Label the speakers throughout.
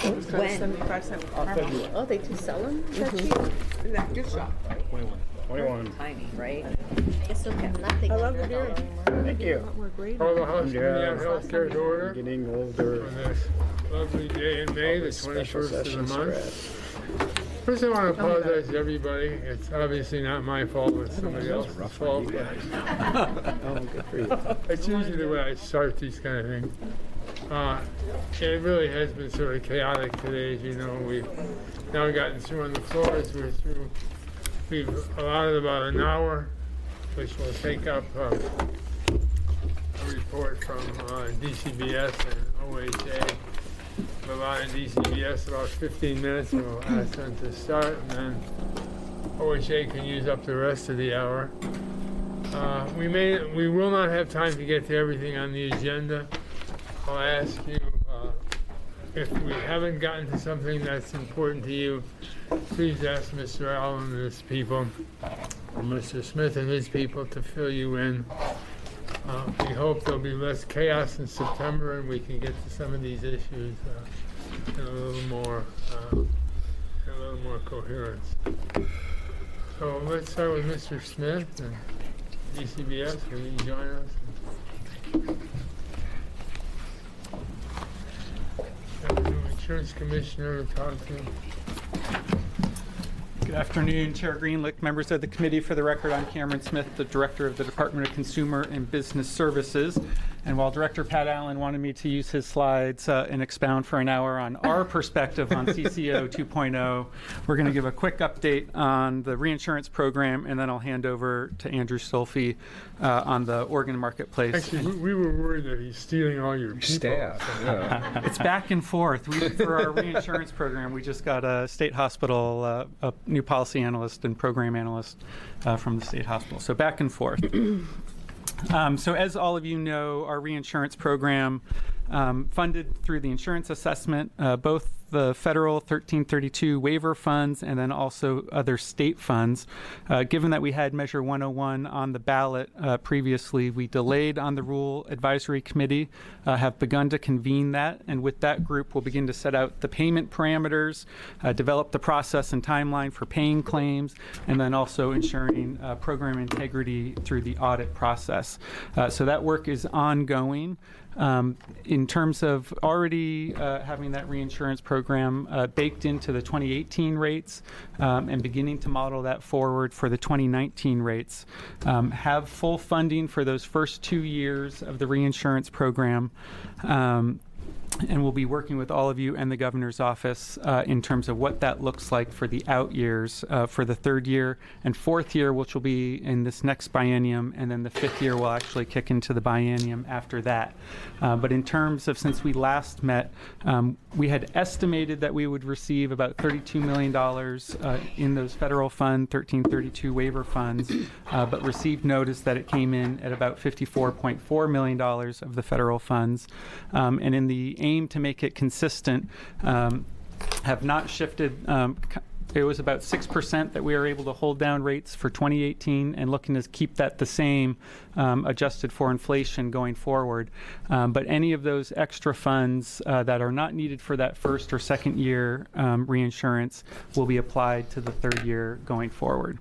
Speaker 1: When?
Speaker 2: 75-cent
Speaker 3: February.
Speaker 2: Oh, they do sell them that cheap? In that gift shop.
Speaker 3: 21.
Speaker 1: Tiny, right?
Speaker 4: It's okay. I'm not thinking
Speaker 2: I love the
Speaker 4: of
Speaker 2: beer.
Speaker 4: $1
Speaker 3: Thank you.
Speaker 5: Call the House Committee on Healthcare to order
Speaker 3: Getting
Speaker 5: on
Speaker 3: older.
Speaker 5: this lovely day in May, the
Speaker 3: Special
Speaker 5: 21st of the
Speaker 3: sessions are
Speaker 5: month. First, I want to apologize to everybody. It's obviously not my fault, it's somebody else's fault.
Speaker 3: Oh, good for you.
Speaker 5: It's usually the way I start these kind of things. It really has been sort of chaotic today, as you know. We've now gotten through on the floors. We've allotted about an hour, which will take up a report from DCBS and OHA. We've allotted DCBS about 15 minutes, and we'll ask them to start, and then OHA can use up the rest of the hour. We will not have time to get to everything on the agenda. I'll ask you, if we haven't gotten to something that's important to you, please ask Mr. Allen and his people, or Mr. Smith and his people to fill you in. We hope there'll be less chaos in September and we can get to some of these issues in a little more coherence. So let's start with Mr. Smith and DCBS. Can you join us? Have the new insurance commissioner to talk to.
Speaker 6: Good afternoon, Chair Greenlick, members of the committee. For the record, I'm Cameron Smith, the Director of the Department of Consumer and Business Services. And while Director Pat Allen wanted me to use his slides and expound for an hour on our perspective on CCO 2.0, we're going to give a quick update on the reinsurance program, and then I'll hand over to Andrew Stolfi on the Oregon marketplace.
Speaker 5: Actually, we were worried that he's stealing all your people.
Speaker 3: Staff.
Speaker 6: It's back and forth. For our reinsurance program, we just got a state hospital, a new policy analyst and program analyst from the state hospital. So back and forth. So as all of you know, our reinsurance program funded through the insurance assessment, both the federal 1332 waiver funds and then also other state funds. Given that we had Measure 101 on the ballot previously, we delayed on the Rule Advisory Committee, have begun to convene that, and with that group we'll begin to set out the payment parameters, develop the process and timeline for paying claims, and then also ensuring program integrity through the audit process. So that work is ongoing. In terms of already having that reinsurance program baked into the 2018 rates and beginning to model that forward for the 2019 rates, have full funding for those first 2 years of the reinsurance program. And we'll be working with all of you and the governor's office in terms of what that looks like for the out years for the third year and fourth year, which will be in this next biennium, and then the fifth year will actually kick into the biennium after that. But in terms of, since we last met, we had estimated that we would receive about $32 million in those federal fund 1332 waiver funds, but received notice that it came in at about $54.4 million of the federal funds. And in the aim to make it consistent, have not shifted. It was about 6% that we were able to hold down rates for 2018 and looking to keep that the same, adjusted for inflation going forward. But any of those extra funds that are not needed for that first or second year reinsurance will be applied to the third year going forward.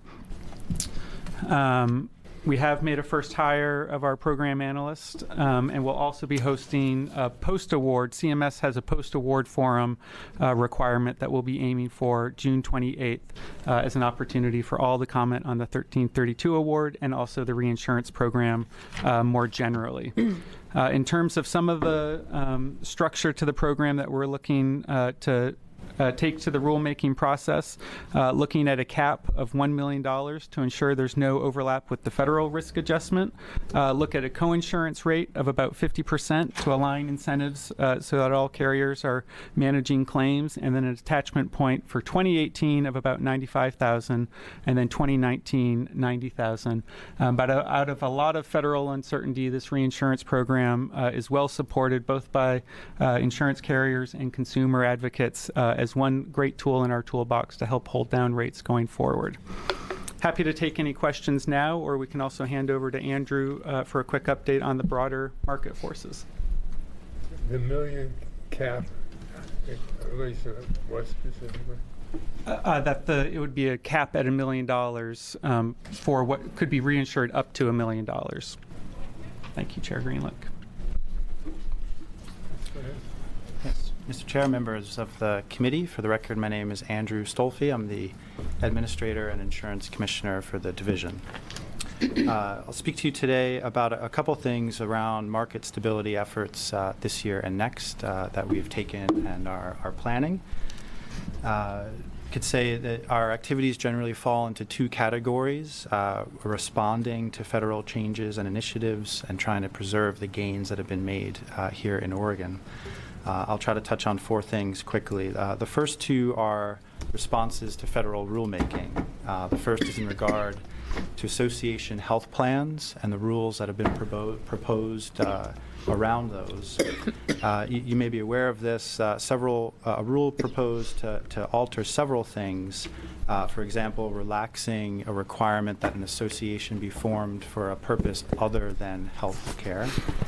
Speaker 6: We have made a first hire of our program analyst, and we'll also be hosting a post-award. CMS has a post-award forum requirement that we'll be aiming for June 28th as an opportunity for all to comment on the 1332 award and also the reinsurance program more generally. In terms of some of the structure to the program that we're looking to take to the rulemaking process, looking at a cap of $1 million to ensure there's no overlap with the federal risk adjustment. Look at a coinsurance rate of about 50% to align incentives so that all carriers are managing claims, and then an attachment point for 2018 of about $95,000, and then 2019 $90,000. But out of a lot of federal uncertainty, this reinsurance program is well supported both by insurance carriers and consumer advocates as one great tool in our toolbox to help hold down rates going forward. Happy to take any questions now, or we can also hand over to Andrew for a quick update on the broader market forces.
Speaker 5: The million cap, Lisa, what specifically?
Speaker 6: It would be a cap at $1 million for what could be reinsured up to $1 million. Thank you, Chair Greenlick.
Speaker 1: Yes. Mr. Chair, members of the committee, for the record, my name is Andrew Stolfi. I'm the Administrator and Insurance Commissioner for the division. I'll speak to you today about a couple things around market stability efforts this year and next that we've taken and are planning. Could say that our activities generally fall into two categories: responding to federal changes and initiatives and trying to preserve the gains that have been made here in Oregon. I'll try to touch on four things quickly. The first two are responses to federal rulemaking. The first is in regard to association health plans and the rules that have been proposed around those. You may be aware of this. A rule proposed to alter several things. For example, relaxing a requirement that an association be formed for a purpose other than health care.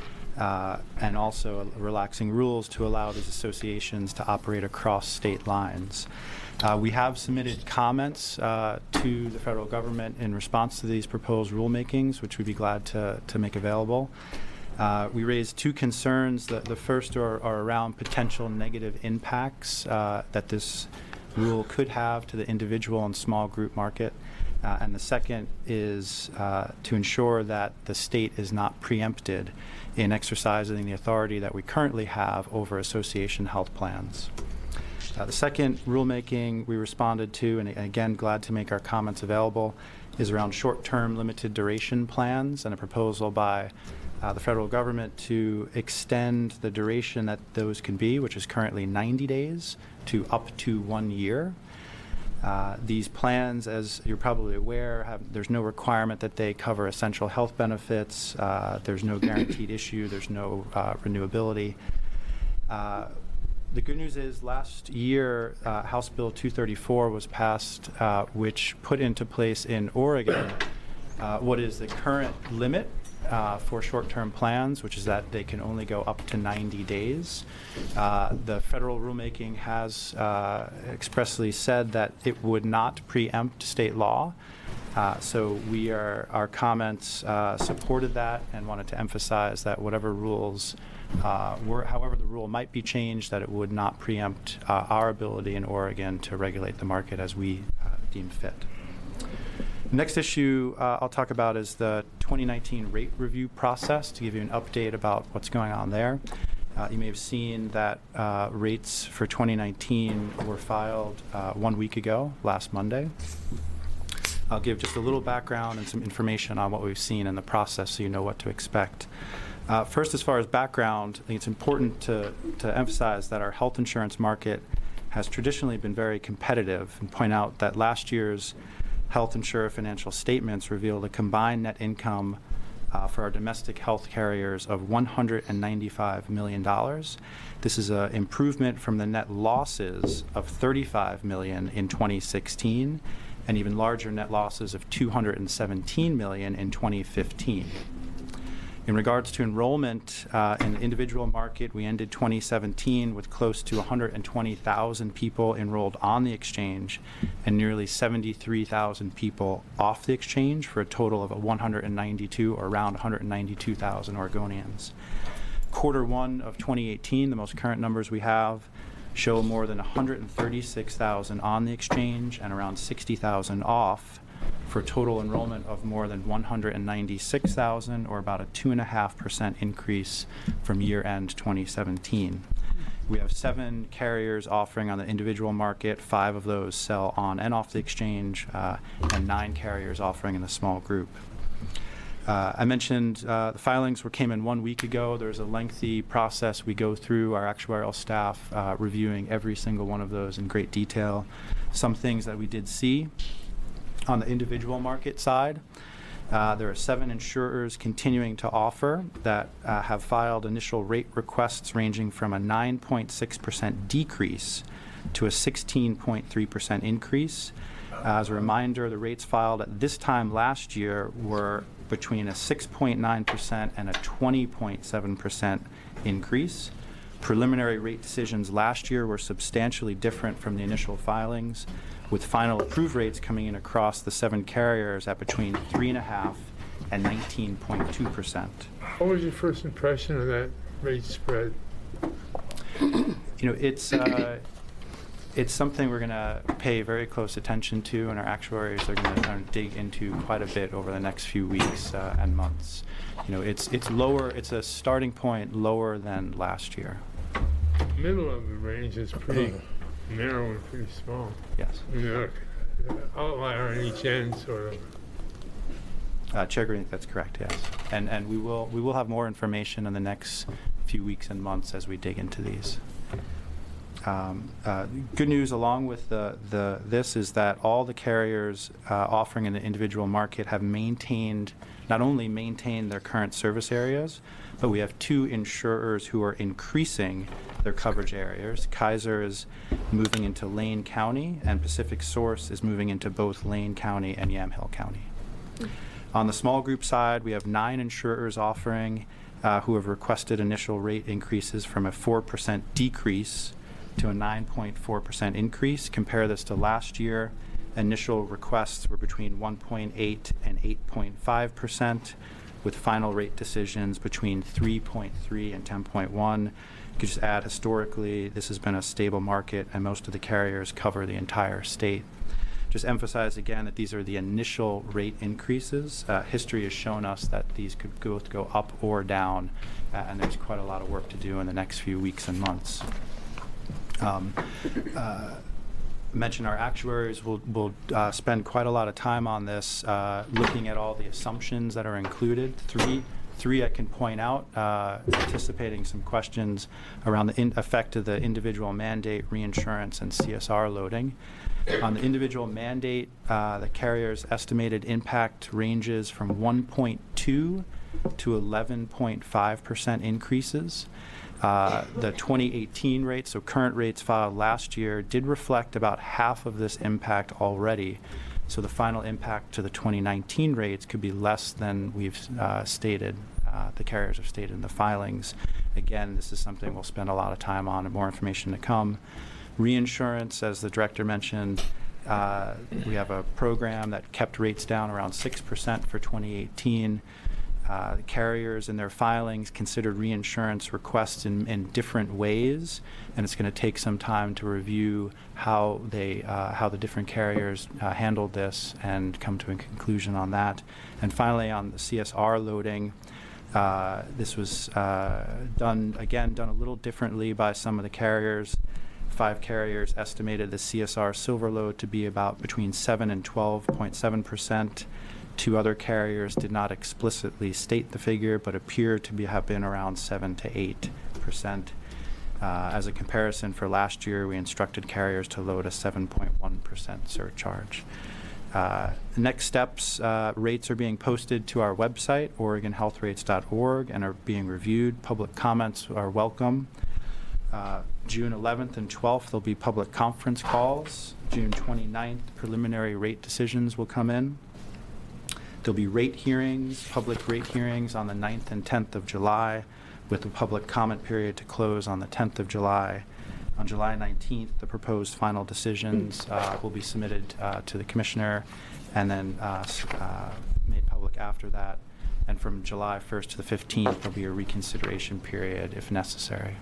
Speaker 1: And also relaxing rules to allow these associations to operate across state lines. We have submitted comments to the federal government in response to these proposed rulemakings, which we'd be glad to make available. We raised two concerns. The first are around potential negative impacts that this rule could have to the individual and small group market. And the second is to ensure that the state is not preempted in exercising the authority that we currently have over association health plans. The second rulemaking we responded to, and again, glad to make our comments available, is around short-term limited duration plans and a proposal by the federal government to extend the duration that those can be, which is currently 90 days, to up to 1 year. These plans, as you're probably aware, there's no requirement that they cover essential health benefits. There's no guaranteed issue. There's no renewability. The good news is last year, House Bill 234 was passed, which put into place in Oregon what is the current limit for short-term plans, which is that they can only go up to 90 days. The federal rulemaking has expressly said that it would not preempt state law. So our comments supported that and wanted to emphasize that whatever rules however the rule might be changed, that it would not preempt our ability in Oregon to regulate the market as we deem fit. The next issue I'll talk about is the 2019 rate review process, to give you an update about what's going on there. You may have seen that rates for 2019 were filed 1 week ago, last Monday. I'll give just a little background and some information on what we've seen in the process so you know what to expect. First, as far as background, I think it's important to emphasize that our health insurance market has traditionally been very competitive, and point out that last year's health insurer financial statements revealed a combined net income for our domestic health carriers of $195 million. This is an improvement from the net losses of $35 million in 2016 and even larger net losses of $217 million in 2015. In regards to enrollment in the individual market, we ended 2017 with close to 120,000 people enrolled on the exchange and nearly 73,000 people off the exchange, for a total of 192 or around 192,000 Oregonians. Quarter one of 2018, the most current numbers we have, show more than 136,000 on the exchange and around 60,000 off, for total enrollment of more than 196,000, or about a 2.5% increase from year-end 2017. We have 7 carriers offering on the individual market. 5 of those sell on and off the exchange, and 9 carriers offering in the small group. I mentioned the filings came in 1 week ago. There's a lengthy process we go through, our actuarial staff reviewing every single one of those in great detail. Some things that we did see on the individual market side, there are 7 insurers continuing to offer that have filed initial rate requests ranging from a 9.6% decrease to a 16.3% increase. As a reminder, the rates filed at this time last year were between a 6.9% and a 20.7% increase. Preliminary rate decisions last year were substantially different from the initial filings, with final approved rates coming in across the 7 carriers at between 3.5% and 19.2%.
Speaker 5: What was your first impression of that rate spread?
Speaker 1: It's something we're going to pay very close attention to, and our actuaries are going to dig into quite a bit over the next few weeks and months. It's lower. It's a starting point lower than last year.
Speaker 5: Middle of the range is pretty narrow and pretty small.
Speaker 1: Yes.
Speaker 5: Outlier on each end, sort of.
Speaker 1: Chair Green, that's correct. Yes, and we will have more information in the next few weeks and months as we dig into these. Good news along with this is that all the carriers offering in the individual market have not only maintained their current service areas, but we have 2 insurers who are increasing their coverage areas. Kaiser is moving into Lane County, and Pacific Source is moving into both Lane County and Yamhill County. On the small group side, we have 9 insurers offering who have requested initial rate increases from a 4% decrease to a 9.4% increase. Compare this to last year. Initial requests were between 1.8 and 8.5%, with final rate decisions between 3.3 and 10.1. You could just add, historically, this has been a stable market, and most of the carriers cover the entire state. Just emphasize again that these are the initial rate increases. History has shown us that these could both go up or down, and there's quite a lot of work to do in the next few weeks and months. Mention our actuaries will spend quite a lot of time on this, looking at all the assumptions that are included. Three I can point out, anticipating some questions around the effect of the individual mandate, reinsurance, and CSR loading. On the individual mandate, the carrier's estimated impact ranges from 1.2 to 11.5% increases. The 2018 rates, so current rates filed last year, did reflect about half of this impact already. So the final impact to the 2019 rates could be less than we've stated, the carriers have stated in the filings. Again, this is something we'll spend a lot of time on and more information to come. Reinsurance, as the director mentioned, we have a program that kept rates down around 6% for 2018. The carriers in their filings considered reinsurance requests in different ways, and it's going to take some time to review how the different carriers handled this and come to a conclusion on that. And finally, on the CSR loading, this was done a little differently by some of the carriers. 5 carriers estimated the CSR silver load to be about between 7 and 12.7%. 2 other carriers did not explicitly state the figure, but appear to have been around 7 to 8%. As a comparison, for last year, we instructed carriers to load a 7.1% surcharge. Next steps, rates are being posted to our website, OregonHealthRates.org, and are being reviewed. Public comments are welcome. June 11th and 12th, there'll be public conference calls. June 29th, preliminary rate decisions will come in. There'll be rate hearings, public rate hearings on the 9th and 10th of July, with the public comment period to close on the 10th of July. On July 19th, the proposed final decisions will be submitted to the commissioner and then made public after that. And from July 1st to the 15th, there'll be a reconsideration period if necessary.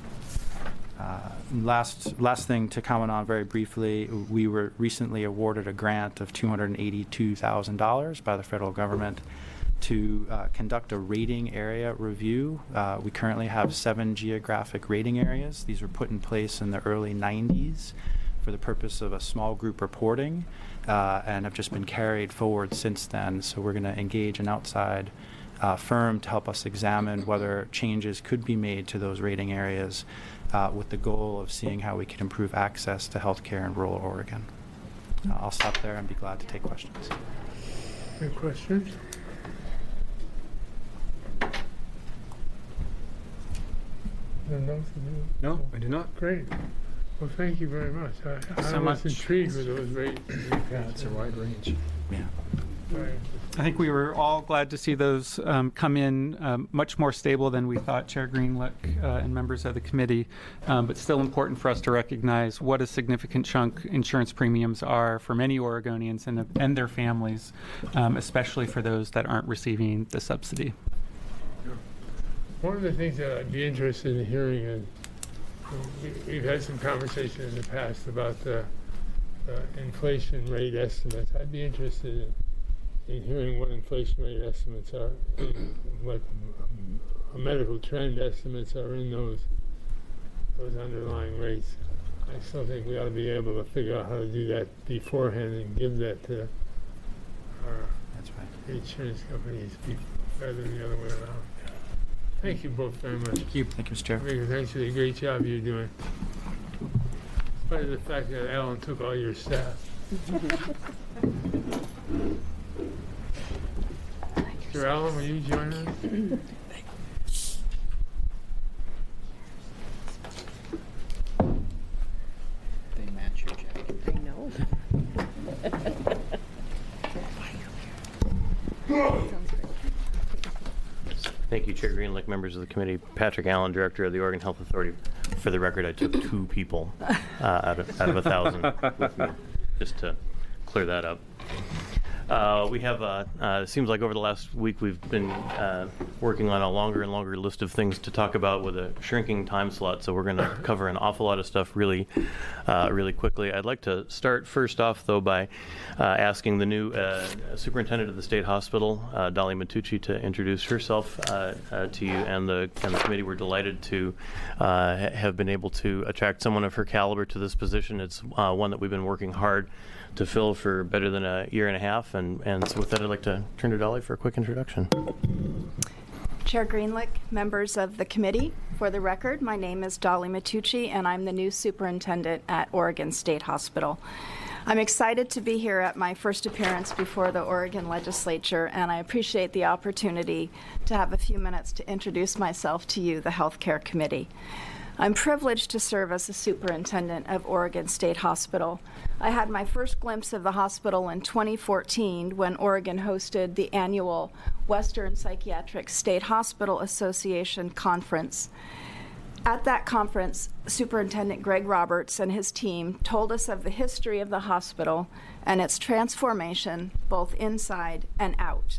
Speaker 1: Last thing to comment on very briefly, we were recently awarded a grant of $282,000 by the federal government to conduct a rating area review. We currently have 7 geographic rating areas. These were put in place in the early 90s for the purpose of a small group reporting and have just been carried forward since then. So we're going to engage an outside firm to help us examine whether changes could be made to those rating areas with the goal of seeing how we can improve access to health care in rural Oregon. I'll stop there and be glad to take questions.
Speaker 5: Any questions?
Speaker 3: No, I do not.
Speaker 5: Great. Well, thank you very much. I
Speaker 6: so
Speaker 5: was
Speaker 6: much.
Speaker 5: intrigued with those rates.
Speaker 3: Yeah, it's a wide range.
Speaker 1: Yeah.
Speaker 5: Right.
Speaker 6: I think we were all glad to see those come in much more stable than we thought, Chair Greenlick and members of the committee, but still important for us to recognize what a significant chunk insurance premiums are for many Oregonians and their families, especially for those that aren't receiving the subsidy.
Speaker 5: One of the things that I'd be interested in hearing is, we've had some conversation in the past about the inflation rate estimates. I'd be interested in hearing what inflation rate estimates are, what medical trend estimates are in those underlying rates. I still think we ought to be able to figure out how to do that beforehand and give that to our
Speaker 1: That's right.
Speaker 5: insurance companies rather than the other way around. Thank you both very much.
Speaker 1: Thank you, Mr. Chair.
Speaker 5: Thanks for the great job you're doing. In spite of the fact that Alan took all your staff. Mr. Allen, will you join us?
Speaker 3: They match your jacket.
Speaker 2: I know. Sounds great.
Speaker 7: Thank you, Chair Greenlick, members of the committee. Patrick Allen, Director of the Oregon Health Authority. For the record, I took 2 people out of 1,000 with me, just to clear that up. We have, it seems like over the last week we've been working on a longer and longer list of things to talk about with a shrinking time slot, so we're going to cover an awful lot of stuff really quickly. I'd like to start first off, though, by asking the new superintendent of the state hospital, Dolly Matucci, to introduce herself to you and the committee. We're delighted to have been able to attract someone of her caliber to this position. It's one that we've been working hard to fill for better than a year and a half. And so with that, I'd like to turn to Dolly for a quick introduction.
Speaker 8: Chair Greenlick, members of the committee, for the record, my name is Dolly Matucci, and I'm the new superintendent at Oregon State Hospital. I'm excited to be here at my first appearance before the Oregon legislature, and I appreciate the opportunity to have a few minutes to introduce myself to you, the Healthcare Committee. I'm privileged to serve as the superintendent of Oregon State Hospital. I had my first glimpse of the hospital in 2014 when Oregon hosted the annual Western Psychiatric State Hospital Association Conference. At that conference, Superintendent Greg Roberts and his team told us of the history of the hospital and its transformation both inside and out.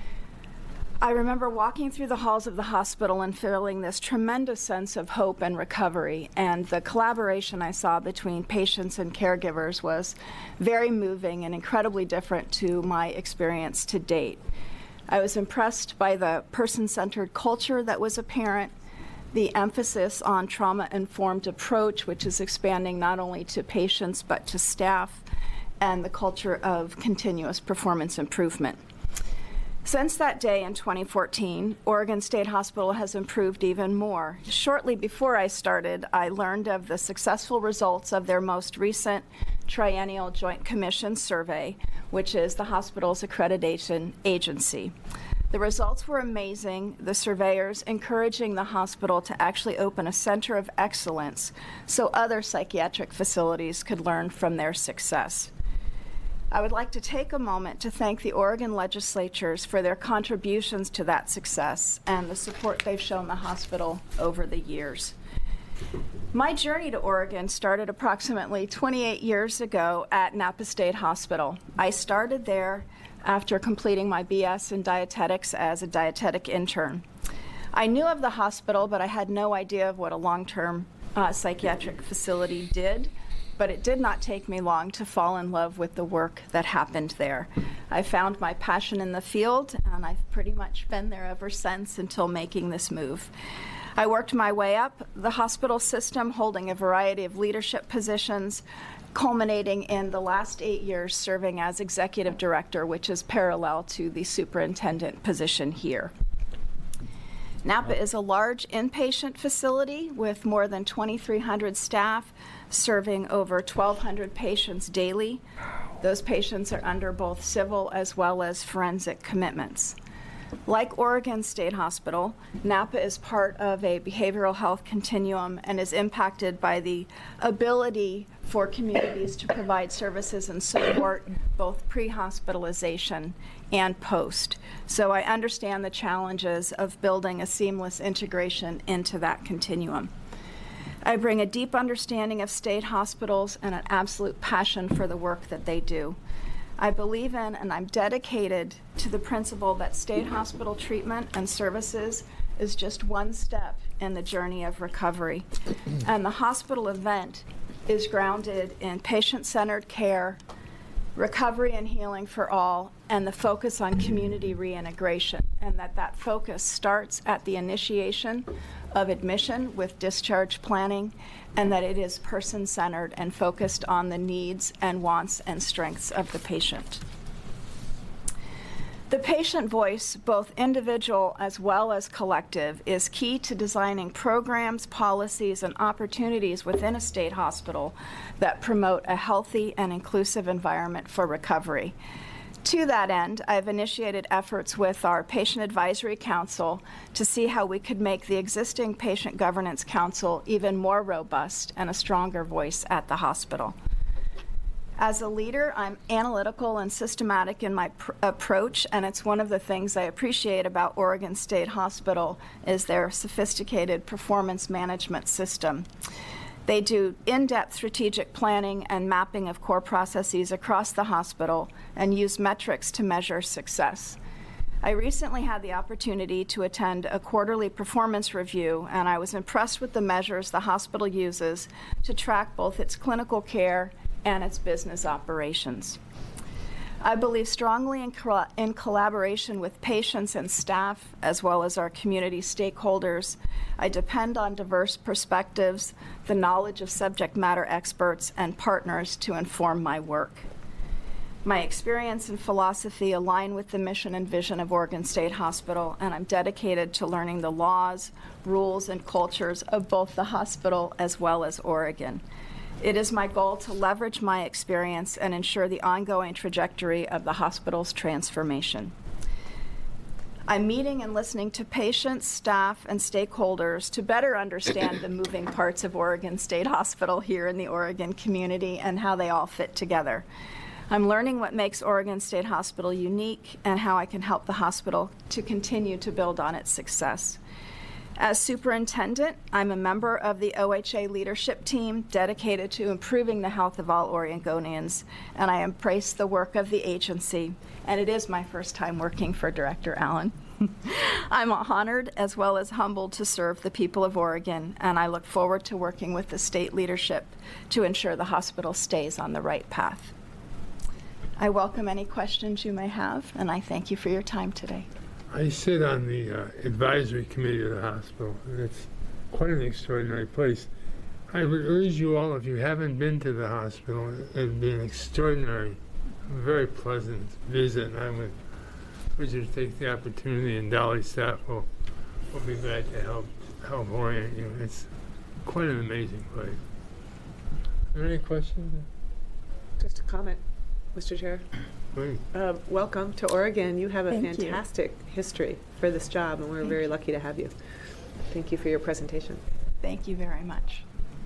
Speaker 8: I remember walking through the halls of the hospital and feeling this tremendous sense of hope and recovery, and the collaboration I saw between patients and caregivers was very moving and incredibly different to my experience to date. I was impressed by the person-centered culture that was apparent, the emphasis on trauma-informed approach, which is expanding not only to patients but to staff, and the culture of continuous performance improvement. Since that day in 2014, Oregon State Hospital has improved even more. Shortly before I started, I learned of the successful results of their most recent Triennial Joint Commission survey, which is the hospital's accreditation agency. The results were amazing, the surveyors encouraging the hospital to actually open a center of excellence so other psychiatric facilities could learn from their success. I would like to take a moment to thank the Oregon legislatures for their contributions to that success and the support they've shown the hospital over the years. My journey to Oregon started approximately 28 years ago at Napa State Hospital. I started there after completing my BS in dietetics as a dietetic intern. I knew of the hospital, but I had no idea of what a long-term psychiatric facility did. But it did not take me long to fall in love with the work that happened there. I found my passion in the field, and I've pretty much been there ever since until making this move. I worked my way up the hospital system, holding a variety of leadership positions, culminating in the last 8 years serving as executive director, which is parallel to the superintendent position here. Napa is a large inpatient facility with more than 2,300 staff, serving over 1,200 patients daily. Those patients are under both civil as well as forensic commitments. Like Oregon State Hospital, Napa is part of a behavioral health continuum and is impacted by the ability for communities to provide services and support both pre-hospitalization and post. So I understand the challenges of building a seamless integration into that continuum. I bring a deep understanding of state hospitals and an absolute passion for the work that they do. I believe in and I'm dedicated to the principle that state hospital treatment and services is just one step in the journey of recovery. And the hospital event is grounded in patient-centered care, recovery and healing for all, and the focus on community reintegration, and that focus starts at the initiation of admission with discharge planning, and that it is person-centered and focused on the needs and wants and strengths of the patient. The patient voice, both individual as well as collective, is key to designing programs, policies, and opportunities within a state hospital that promote a healthy and inclusive environment for recovery. To that end, I've initiated efforts with our Patient Advisory Council to see how we could make the existing Patient Governance Council even more robust and a stronger voice at the hospital. As a leader, I'm analytical and systematic in my approach, and it's one of the things I appreciate about Oregon State Hospital is their sophisticated performance management system. They do in-depth strategic planning and mapping of core processes across the hospital and use metrics to measure success. I recently had the opportunity to attend a quarterly performance review, and I was impressed with the measures the hospital uses to track both its clinical care and its business operations. I believe strongly in collaboration with patients and staff, as well as our community stakeholders. I depend on diverse perspectives, the knowledge of subject matter experts, and partners to inform my work. My experience and philosophy align with the mission and vision of Oregon State Hospital, and I'm dedicated to learning the laws, rules, and cultures of both the hospital as well as Oregon. It is my goal to leverage my experience and ensure the ongoing trajectory of the hospital's transformation. I'm meeting and listening to patients, staff, and stakeholders to better understand the moving parts of Oregon State Hospital here in the Oregon community and how they all fit together. I'm learning what makes Oregon State Hospital unique and how I can help the hospital to continue to build on its success. As superintendent, I'm a member of the OHA leadership team dedicated to improving the health of all Oregonians, and I embrace the work of the agency, and it is my first time working for Director Allen. I'm honored as well as humbled to serve the people of Oregon, and I look forward to working with the state leadership to ensure the hospital stays on the right path. I welcome any questions you may have, and I thank you for your time today.
Speaker 5: I sit on the advisory committee of the hospital, and it's quite an extraordinary place. I would urge you all, if you haven't been to the hospital, it'd be an extraordinary, very pleasant visit. And I would urge you to take the opportunity, and Dolly's staff will be glad to help orient you. It's quite an amazing place. Are there any questions?
Speaker 2: Just a comment, Mr. Chair.
Speaker 5: Please.
Speaker 2: Welcome to Oregon. You have a
Speaker 8: Thank you.
Speaker 2: fantastic history for this job, and we're very lucky to have you. Thank you for your presentation.
Speaker 8: Thank you very much.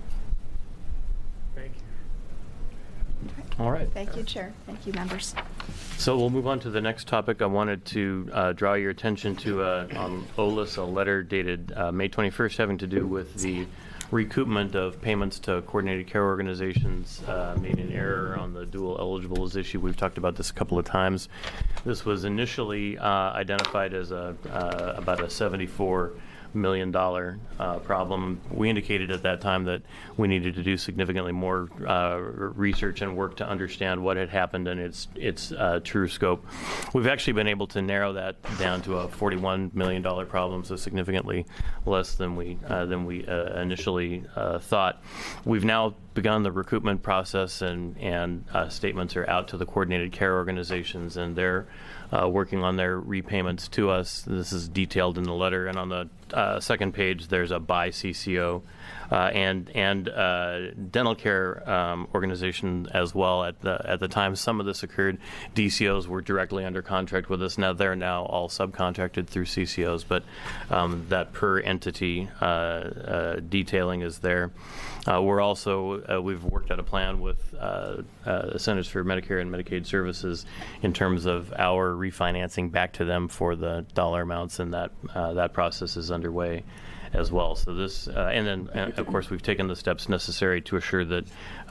Speaker 5: Thank you.
Speaker 7: All right.
Speaker 8: Thank you, Chair. Thank you, members.
Speaker 7: So we'll move on to the next topic. I wanted to draw your attention to on OLIS, a letter dated May 21st having to do with the recoupment of payments to coordinated care organizations made an error on the dual eligibles issue. We've talked about this a couple of times. This was initially identified as about a $74 million problem. We indicated at that time that we needed to do significantly more research and work to understand what had happened and its true scope. We've actually been able to narrow that down to a $41 million problem, so significantly less than we initially thought. We've now begun the recoupment process, and statements are out to the coordinated care organizations, and they're working on their repayments to us. This is detailed in the letter, and on the second page, there's a by CCO and dental care organization as well. At the time some of this occurred, DCOs were directly under contract with us. Now they're all subcontracted through CCOs, but that per entity detailing is there. We're also we've worked out a plan with the Centers for Medicare and Medicaid Services in terms of our refinancing back to them for the dollar amounts, and that process is underway as well. So this, and then of course we've taken the steps necessary to assure that,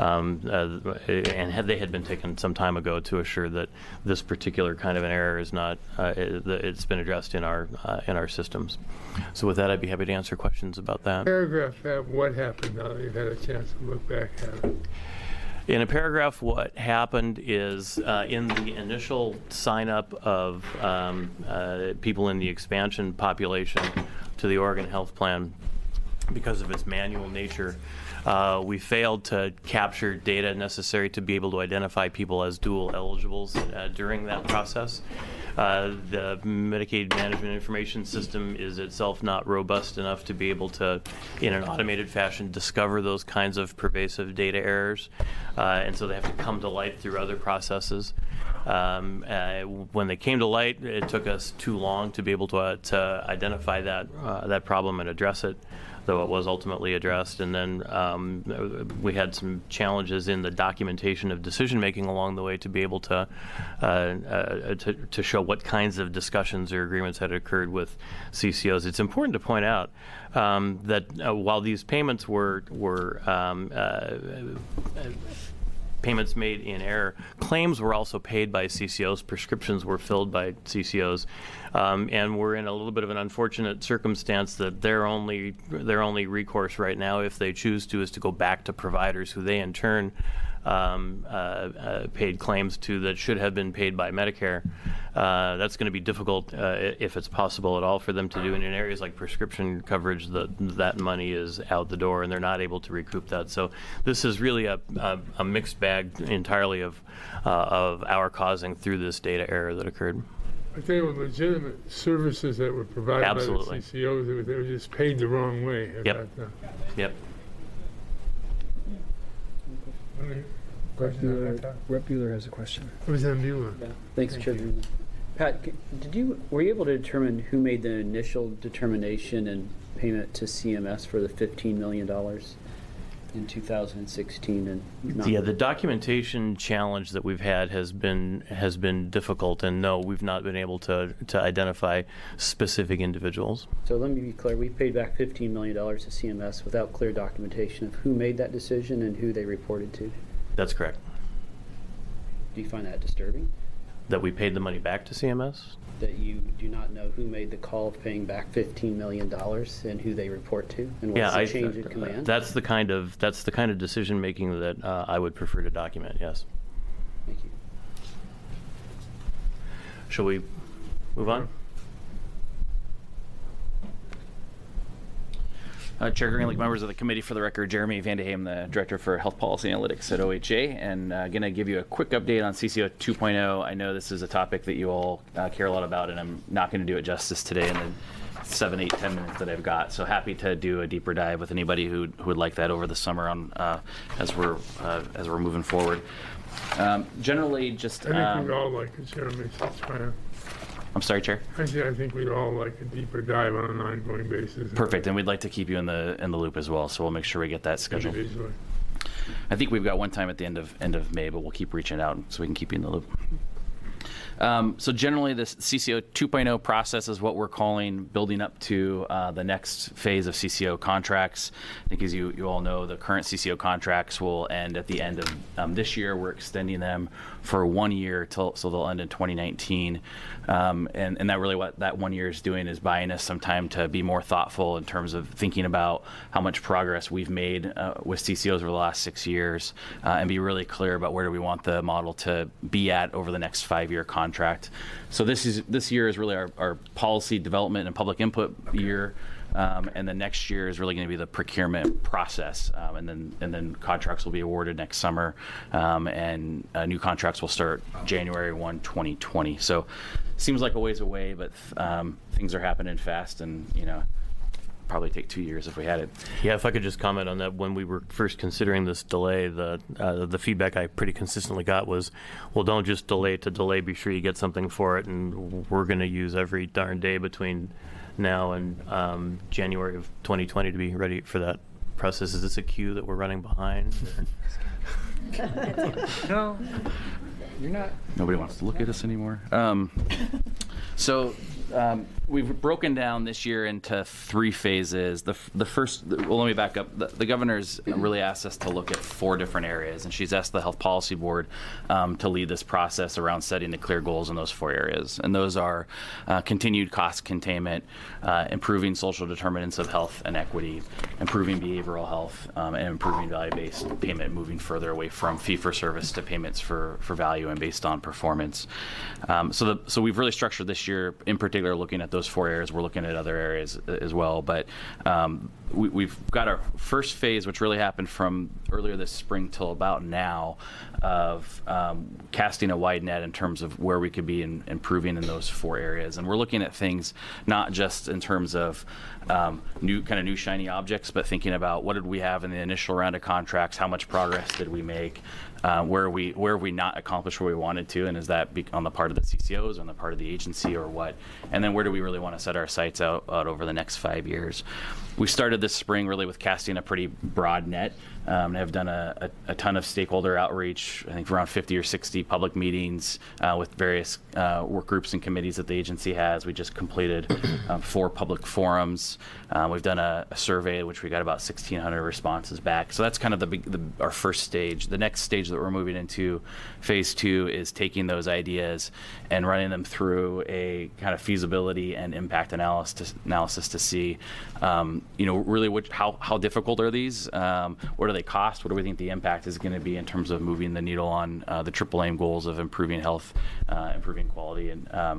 Speaker 7: they had been taken some time ago to assure that this particular kind of an error is not, it's been addressed in our systems. So with that, I'd be happy to answer questions about that.
Speaker 5: Paragraph, what happened now that you've had a chance to look back at it?
Speaker 7: In a paragraph, what happened is in the initial sign-up of people in the expansion population to the Oregon Health Plan, because of its manual nature, we failed to capture data necessary to be able to identify people as dual eligibles during that process. The Medicaid Management Information System is itself not robust enough to be able to, in an automated fashion, discover those kinds of pervasive data errors, and so they have to come to light through other processes. When they came to light, it took us too long to be able to identify that problem and address it, though it was ultimately addressed. And then we had some challenges in the documentation of decision making along the way to be able to show what kinds of discussions or agreements had occurred with CCOs. It's important to point out that while these payments were payments made in error, claims were also paid by CCOs, prescriptions were filled by CCOs, and we're in a little bit of an unfortunate circumstance that their only recourse right now, if they choose to, is to go back to providers who they in turn paid claims to that should have been paid by Medicare. That's going to be difficult, if it's possible at all, for them to do. And in areas like prescription coverage, that money is out the door, and they're not able to recoup that. So this is really a mixed bag entirely of our causing through this data error that occurred.
Speaker 5: But they were legitimate services that were provided
Speaker 7: Absolutely.
Speaker 5: by the CCOs. They were just paid the wrong way at
Speaker 7: Yep.
Speaker 5: that time.
Speaker 7: Yep.
Speaker 5: Question on that topic?
Speaker 9: Rep Bueller has a question.
Speaker 5: Representative Mueller.
Speaker 3: Yeah, thanks, Chair. Pat, were you able to determine who made the initial determination and payment to CMS for the $15 million in 2016? And
Speaker 7: Yeah, the documentation challenge that we've had has been difficult, and no, we've not been able to identify specific individuals.
Speaker 3: So let me be clear, we paid back $15 million to CMS without clear documentation of who made that decision and who they reported to.
Speaker 7: That's correct.
Speaker 3: Do you find that disturbing?
Speaker 7: That we paid the money back to CMS?
Speaker 3: That you do not know who made the call of paying back $15 million and who they report to, and what's the change in command?
Speaker 7: That's the kind of decision making that I would prefer to document. Yes.
Speaker 3: Thank you.
Speaker 7: Shall we move on?
Speaker 10: Chair Greenlick, members of the committee, for the record, Jeremy Van de Heem, the Director for Health Policy Analytics at OHA, and going to give you a quick update on CCO 2.0. I know this is a topic that you all care a lot about, and I'm not going to do it justice today in the 7, 8, 10 minutes that I've got. So happy to do a deeper dive with anybody who would like that over the summer on as we're moving forward. Generally, just
Speaker 5: I think we'd all like it, Jeremy. That's fine.
Speaker 10: I'm sorry, Chair.
Speaker 5: I think we'd all like a deeper dive on an ongoing basis.
Speaker 10: Perfect, and we'd like to keep you in the loop as well. So we'll make sure we get that scheduled.
Speaker 5: Individually.
Speaker 10: I think we've got one time at the end of May, but we'll keep reaching out so we can keep you in the loop. So generally, this CCO 2.0 process is what we're calling building up to the next phase of CCO contracts. I think as you all know, the current CCO contracts will end at the end of this year. We're extending them for 1 year, so they'll end in 2019. And that really what that 1 year is doing is buying us some time to be more thoughtful in terms of thinking about how much progress we've made with CCOs over the last 6 years, and be really clear about where do we want the model to be at over the next 5-year contract. So this year is really our policy development and public input year. And the next year is really going to be the procurement process, and then contracts will be awarded next summer, and new contracts will start January 1, 2020. So seems like a ways away, but things are happening fast, and probably take 2 years if we had it.
Speaker 7: Yeah, if I could just comment on that, when we were first considering this delay, the feedback I pretty consistently got was, well, don't just delay to delay, be sure you get something for it, and we're going to use every darn day between now and January of 2020 to be ready for that process. Is this a queue that we're running behind?
Speaker 6: No, you're not.
Speaker 10: Nobody wants to look at us anymore. So we've broken down this year into 3 phases. The first, well, let me back up. The governor's really asked us to look at 4 different areas, and she's asked the Health Policy Board to lead this process around setting the clear goals in those 4 areas. And those are continued cost containment, improving social determinants of health and equity, improving behavioral health, and improving value-based payment, moving further away from fee-for-service to payments for value and based on performance. So we've really structured this year, in particular, looking at those 4 areas. We're looking at other areas as well, but we've got our first phase, which really happened from earlier this spring till about now, of casting a wide net in terms of where we could be improving in those 4 areas. And we're looking at things not just in terms of new shiny objects, but thinking about what did we have in the initial round of contracts, how much progress did we make, where have we not accomplished where we wanted to, and is that on the part of the CCOs, on the part of the agency, or what? And then where do we really want to set our sights out over the next 5 years? We started this spring really with casting a pretty broad net, and have done a ton of stakeholder outreach, I think around 50 or 60 public meetings with various work groups and committees that the agency has. We just completed 4 public forums. We've done a survey, which we got about 1,600 responses back. So that's kind of our first stage. The next stage that we're moving into, phase 2, is taking those ideas and running them through a kind of feasibility and impact analysis to see, really how difficult are these? What do they cost? What do we think the impact is going to be in terms of moving the needle on the triple aim goals of improving health, improving quality,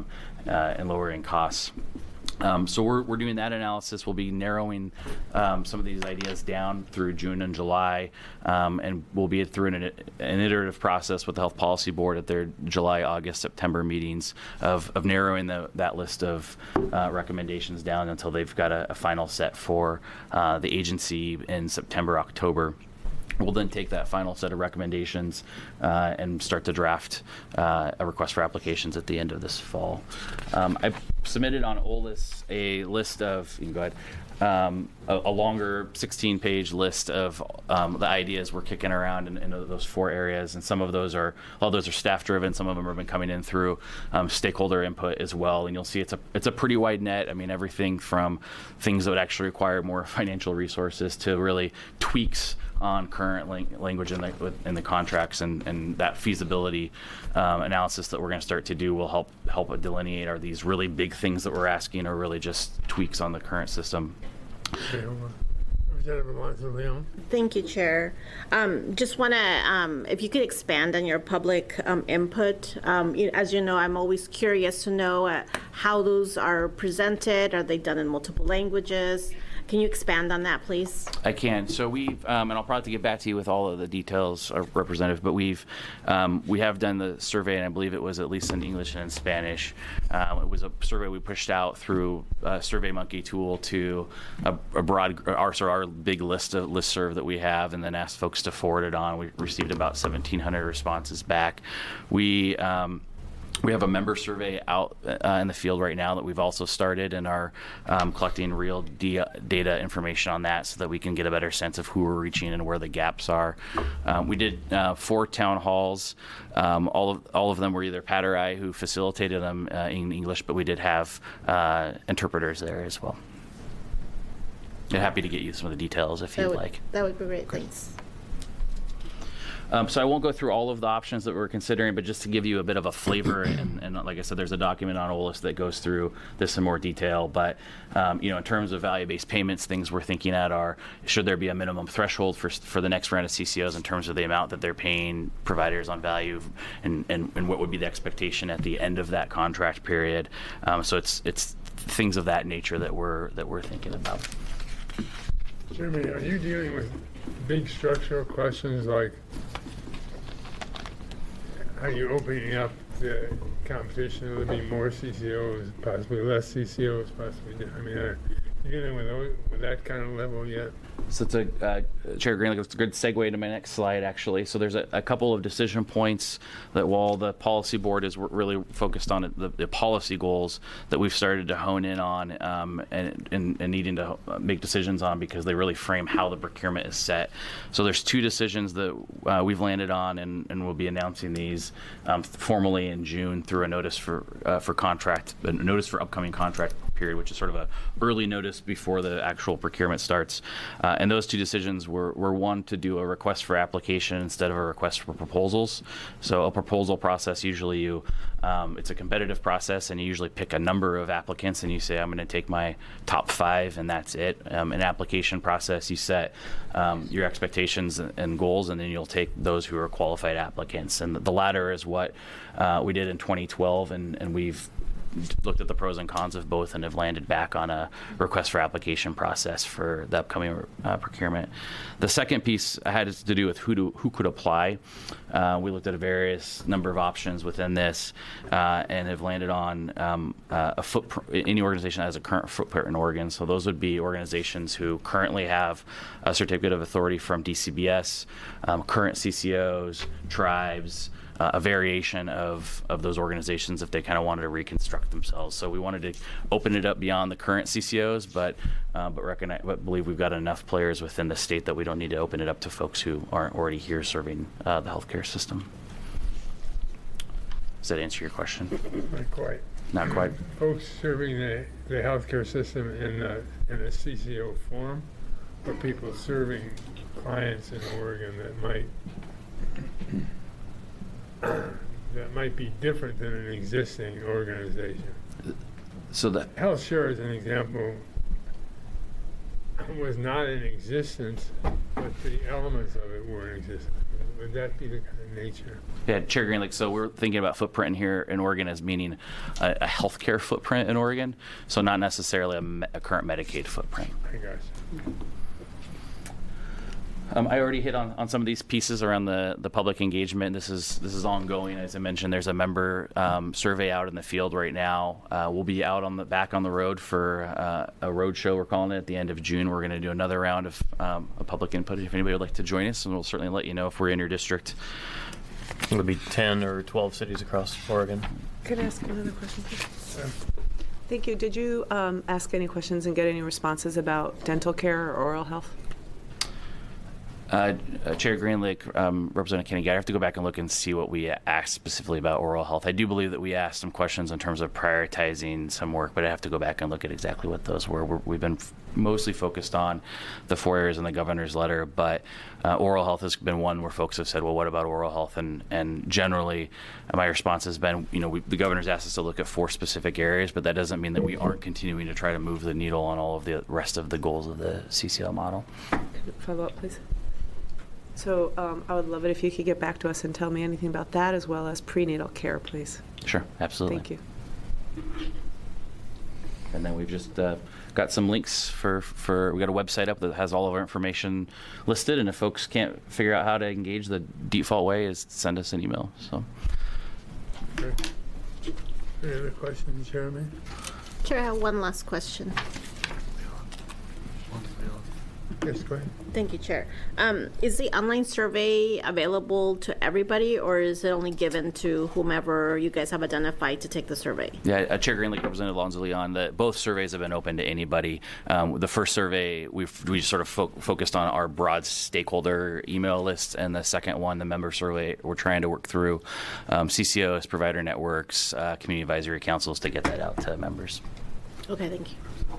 Speaker 10: and lowering costs? So we're doing that analysis. We'll be narrowing some of these ideas down through June and July, and we'll be through an iterative process with the Health Policy Board at their July, August, September meetings of narrowing that list of recommendations down until they've got a final set for the agency in September, October. We'll then take that final set of recommendations and start to draft a request for applications at the end of this fall. I submitted on OLIS a list of, you can go ahead, a longer 16-page list of the ideas we're kicking around in those 4 areas, and some of those are staff-driven. Some of them have been coming in through stakeholder input as well, and you'll see it's a pretty wide net. I mean, everything from things that would actually require more financial resources to really tweaks on current language in the contracts, and that feasibility analysis that we're going to start to do will help delineate, are these really big things that we're asking, or really just tweaks on the current system.
Speaker 4: Thank you, Chair. Just want to, if you could expand on your public input. As you know, I'm always curious to know how those are presented. Are they done in multiple languages? Can you expand on that, please?
Speaker 10: I can. So we've, and I'll probably get back to you with all of the details, Representative, but we have done the survey, and I believe it was at least in English and in Spanish. It was a survey we pushed out through SurveyMonkey tool to a broad, our big listserv that we have, and then asked folks to forward it on. We received about 1,700 responses back. We have a member survey out in the field right now that we've also started, and are collecting real data information on that so that we can get a better sense of who we're reaching and where the gaps are. We did 4 town halls. All of them were either Pat or I who facilitated them in English, but we did have interpreters there as well. I'm happy to get you some of the details if you'd like.
Speaker 4: That would be great. Thanks.
Speaker 10: So I won't go through all of the options that we're considering, but just to give you a bit of a flavor, and like I said, there's a document on OLIS that goes through this in more detail. But in terms of value-based payments, things we're thinking at are, should there be a minimum threshold for the next round of CCOs in terms of the amount that they're paying providers on value, and what would be the expectation at the end of that contract period. So it's things of that nature that we're thinking about.
Speaker 5: Jeremy, are you dealing with big structural questions like, are you opening up the competition? Will there be more CCOs, possibly less CCOs, possibly? I mean, beginning with that kind of level yet?
Speaker 10: So it's Chair Greenlee, it's a good segue to my next slide, actually. So there's a couple of decision points that while the policy board is really focused on the policy goals that we've started to hone in on and needing to make decisions on because they really frame how the procurement is set. So there's two decisions that we've landed on, and we'll be announcing these formally in June through a notice for contract, a notice for upcoming contract period, which is sort of a early notice before the actual procurement starts. And those two decisions were one, to do a request for application instead of a request for proposals. So a proposal process, usually it's a competitive process, and you usually pick a number of applicants and you say, I'm going to take my top 5 and that's it. An application process, you set your expectations and goals, and then you'll take those who are qualified applicants. And the latter is what we did in 2012, and we've looked at the pros and cons of both and have landed back on a request for application process for the upcoming procurement. The second piece had to do with who could apply. We looked at a various number of options within this and have landed on a footprint. Any organization that has a current footprint in Oregon. So those would be organizations who currently have a certificate of authority from DCBS, current CCOs, tribes, a variation of those organizations if they kind of wanted to reconstruct themselves. So we wanted to open it up beyond the current CCOs, but believe we've got enough players within the state that we don't need to open it up to folks who aren't already here serving the healthcare system. Does that answer your question?
Speaker 5: Not quite.
Speaker 10: Not quite.
Speaker 5: Folks serving the healthcare system in a CCO form, or people serving clients in Oregon that might be different than an existing organization.
Speaker 10: So that
Speaker 5: HealthShare, as an example, was not in existence, but the elements of it were in existence. Would that be the kind of nature?
Speaker 10: Yeah, Chair Greenlee, so we're thinking about footprint here in Oregon as meaning a healthcare footprint in Oregon, so not necessarily a current Medicaid footprint.
Speaker 5: I got you.
Speaker 10: I already hit on some of these pieces around the public engagement. This is ongoing. As I mentioned, there's a member survey out in the field right now. We'll be out back on the road for a road show, we're calling it, at the end of June. We're going to do another round of a public input if anybody would like to join us, and we'll certainly let you know if we're in your district.
Speaker 7: It'll be 10 or 12 cities across Oregon.
Speaker 2: Can I ask another question, please? Thank you. Did you ask any questions and get any responses about dental care or oral health?
Speaker 10: Chair Greenlee, Representative Kennedy, I have to go back and look and see what we asked specifically about oral health. I do believe that we asked some questions in terms of prioritizing some work, but I have to go back and look at exactly what those were. We've been mostly focused on the 4 areas in the governor's letter, but oral health has been one where folks have said, well, what about oral health? And generally, my response has been, the governor's asked us to look at 4 specific areas, but that doesn't mean that we aren't continuing to try to move the needle on all of the rest of the goals of the CCL model.
Speaker 2: Can you follow up, please? So I would love it if you could get back to us and tell me anything about that, as well as prenatal care, please.
Speaker 10: Sure, absolutely.
Speaker 2: Thank you.
Speaker 10: And then we've just got some links we got a website up that has all of our information listed, and if folks can't figure out how to engage, the default way is to send us an email. So.
Speaker 5: Okay. Any other questions, Jeremy?
Speaker 4: Chair, I have one last question.
Speaker 5: Yes, go ahead.
Speaker 4: Thank you, Chair. Is the online survey available to everybody, or is it only given to whomever you guys have identified to take the survey?
Speaker 10: Yeah, Chair Greenlee, Representative Alonzo Leon, both surveys have been open to anybody. The first survey, we sort of focused on our broad stakeholder email list, and the second one, the member survey, we're trying to work through CCOs, provider networks, community advisory councils to get that out to members.
Speaker 4: Okay, thank you.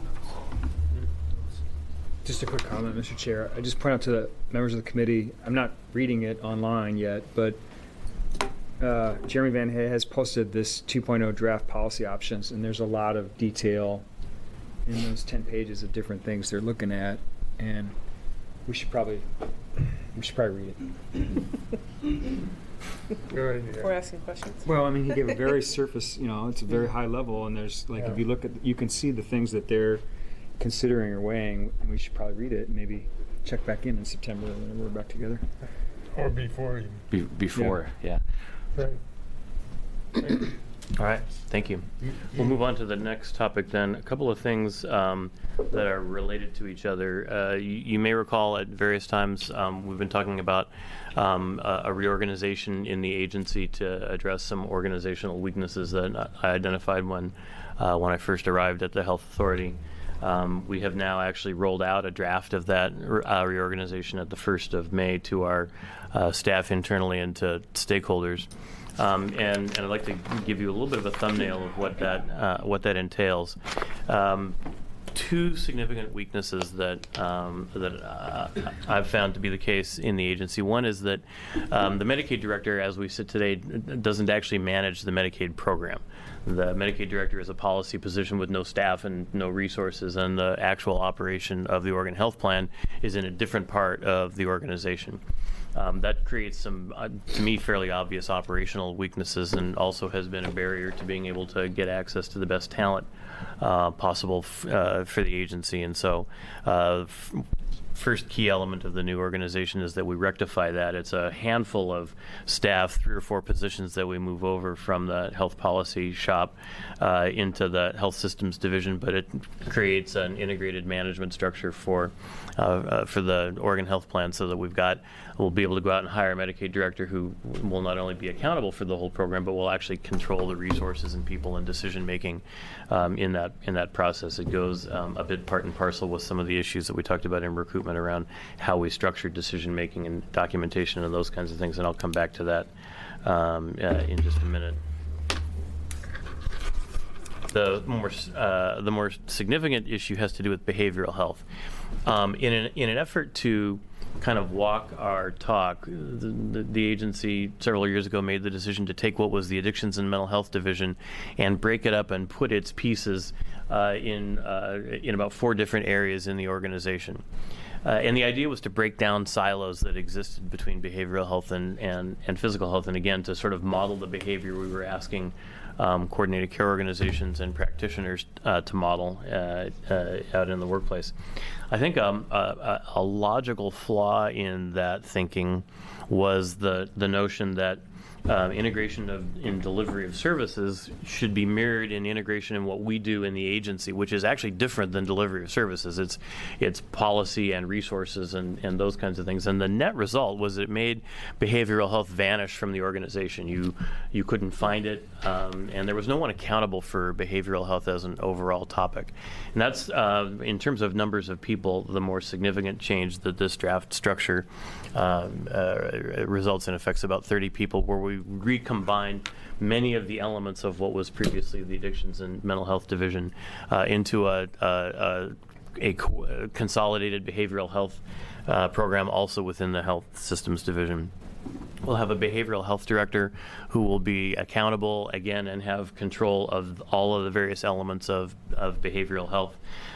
Speaker 9: Just a quick comment, Mr. Chair. I just point out to the members of the committee, I'm not reading it online yet, but Jeremy Van Hay has posted this 2.0 draft policy options, and there's a lot of detail in those 10 pages of different things they're looking at, and we should probably read it.
Speaker 5: Good idea.
Speaker 2: We're asking questions.
Speaker 9: Well, I mean, he gave a very surface, it's a very high level, and there's, if you look at, you can see the things that they're considering or weighing, and we should probably read it and maybe check back in September when we're back together.
Speaker 5: Or before you.
Speaker 10: Before, yeah.
Speaker 5: Right.
Speaker 7: All right, thank you. We'll move on to the next topic then. A couple of things that are related to each other. You may recall at various times we've been talking about a reorganization in the agency to address some organizational weaknesses that I identified when I first arrived at the Health Authority. We have now actually rolled out a draft of that reorganization at the 1st of May to our staff internally and to stakeholders. And I'd like to give you a little bit of a thumbnail of what that entails. Two significant weaknesses that I've found to be the case in the agency. One is that the Medicaid director, as we sit today, doesn't actually manage the Medicaid program. The Medicaid director is a policy position with no staff and no resources, and the actual operation of the Oregon Health Plan is in a different part of the organization. That creates some, to me, fairly obvious operational weaknesses, and also has been a barrier to being able to get access to the best talent possible for the agency. And so first key element of the new organization is that we rectify that. It's a handful of staff, 3 or 4 positions that we move over from the health policy shop into the health systems division, but it creates an integrated management structure for the Oregon Health Plan, so that we'll be able to go out and hire a Medicaid director who will not only be accountable for the whole program, but will actually control the resources and people and decision making in that process. It goes a bit part and parcel with some of the issues that we talked about in recruitment around how we structure decision making and documentation and those kinds of things, and I'll come back to that in just a minute. The more significant issue has to do with behavioral health. In an effort to kind of walk our talk, the agency several years ago made the decision to take what was the Addictions and Mental Health Division and break it up and put its pieces in about 4 different areas in the organization. And the idea was to break down silos that existed between behavioral health and physical health, and again, to sort of model the behavior we were asking coordinated care organizations and practitioners to model out in the workplace. I think a logical flaw in that thinking was the notion that integration in delivery of services should be mirrored in integration in what we do in the agency, which is actually different than delivery of services. It's policy and resources and those kinds of things. And the net result was it made behavioral health vanish from the organization. You couldn't find it, and there was no one accountable for behavioral health as an overall topic. And that's, in terms of numbers of people, the more significant change that this draft structure results in. Affects about 30 people, where we recombined many of the elements of what was previously the Addictions and Mental Health Division into a consolidated behavioral health program also within the Health Systems Division. We'll have a behavioral health director who will be accountable again and have control of all of the various elements of behavioral health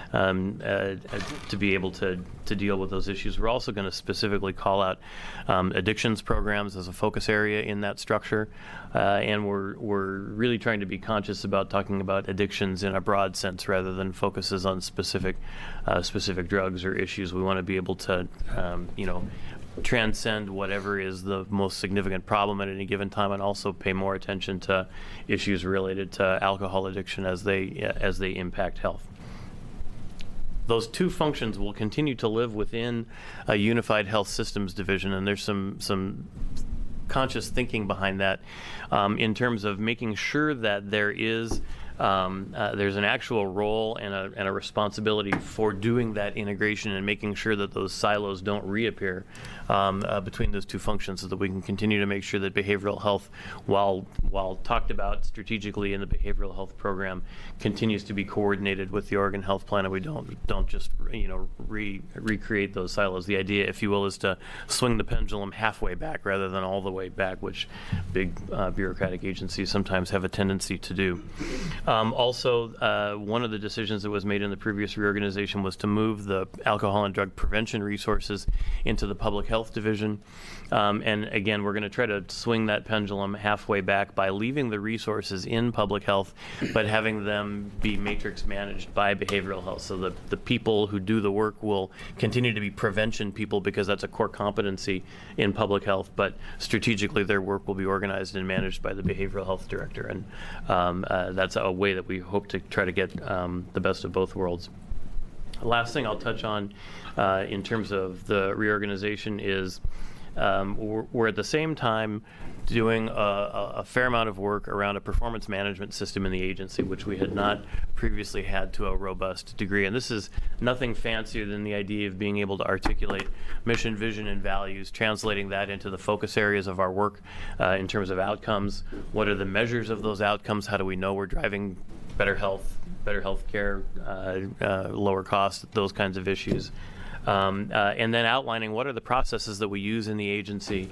Speaker 7: to be able to deal with those issues. We're also going to specifically call out addictions programs as a focus area in that structure, and we're really trying to be conscious about talking about addictions in a broad sense rather than focuses on specific drugs or issues. We want to be able to transcend whatever is the most significant problem at any given time, and also pay more attention to issues related to alcohol addiction as they impact health. Those 2 functions will continue to live within a unified health systems division, and there's some conscious thinking behind that in terms of making sure that there's an actual role and a responsibility for doing that integration and making sure that those silos don't reappear between those 2 functions, so that we can continue to make sure that behavioral health, while talked about strategically in the behavioral health program, continues to be coordinated with the Oregon Health Plan, and we don't just recreate those silos. The idea, if you will, is to swing the pendulum halfway back rather than all the way back, which big bureaucratic agencies sometimes have a tendency to do. Also, one of the decisions that was made in the previous reorganization was to move the alcohol and drug prevention resources into the public health division. And again, we're going to try to swing that pendulum halfway back by leaving the resources in public health, but having them be matrix managed by behavioral health. So the people who do the work will continue to be prevention people because that's a core competency in public health, but strategically their work will be organized and managed by the behavioral health director. And that's a way that we hope to try to get the best of both worlds. Last thing I'll touch on in terms of the reorganization is we're at the same time doing a fair amount of work around a performance management system in the agency, which we had not previously had to a robust degree. And this is nothing fancier than the idea of being able to articulate mission, vision, and values, translating that into the focus areas of our work in terms of outcomes. What are the measures of those outcomes? How do we know we're driving better health care, lower cost, those kinds of issues. And then outlining what are the processes that we use in the agency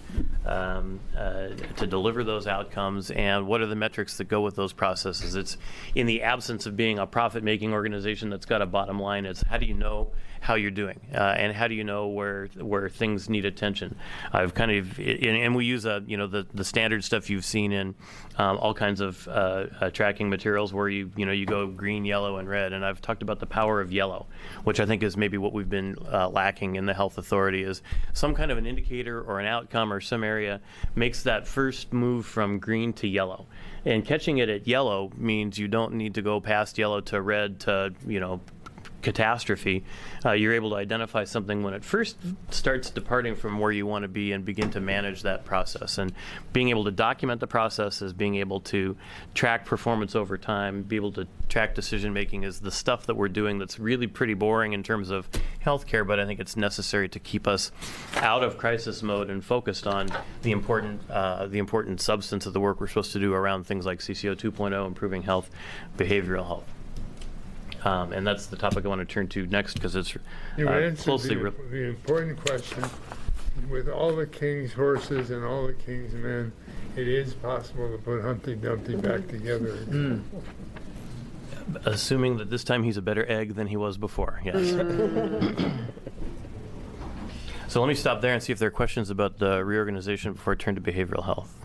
Speaker 7: to deliver those outcomes, and what are the metrics that go with those processes. It's in the absence of being a profit-making organization that's got a bottom line. It's how do you know how you're doing, and how do you know where things need attention. I've kind of, and we use the standard stuff you've seen in all kinds of tracking materials where you go green, yellow, and red. And I've talked about the power of yellow, which I think is maybe what we've been lacking in the health authority, is some kind of an indicator or an outcome or some area makes that first move from green to yellow. And catching it at yellow means you don't need to go past yellow to red to catastrophe. You're able to identify something when it first starts departing from where you want to be and begin to manage that process. And being able to document the process is being able to track performance over time, be able to track decision making is the stuff that we're doing that's really pretty boring in terms of healthcare, but I think it's necessary to keep us out of crisis mode and focused on the important substance of the work we're supposed to do around things like CCO 2.0, improving health, behavioral health. And that's the topic I want to turn to next because it's closely
Speaker 5: the important question. With all the king's horses and all the king's men, it is possible to put Humpty Dumpty back together.
Speaker 7: Assuming that this time he's a better egg than he was before, yes. So let me stop there and see if there are questions about the reorganization before I turn to behavioral health.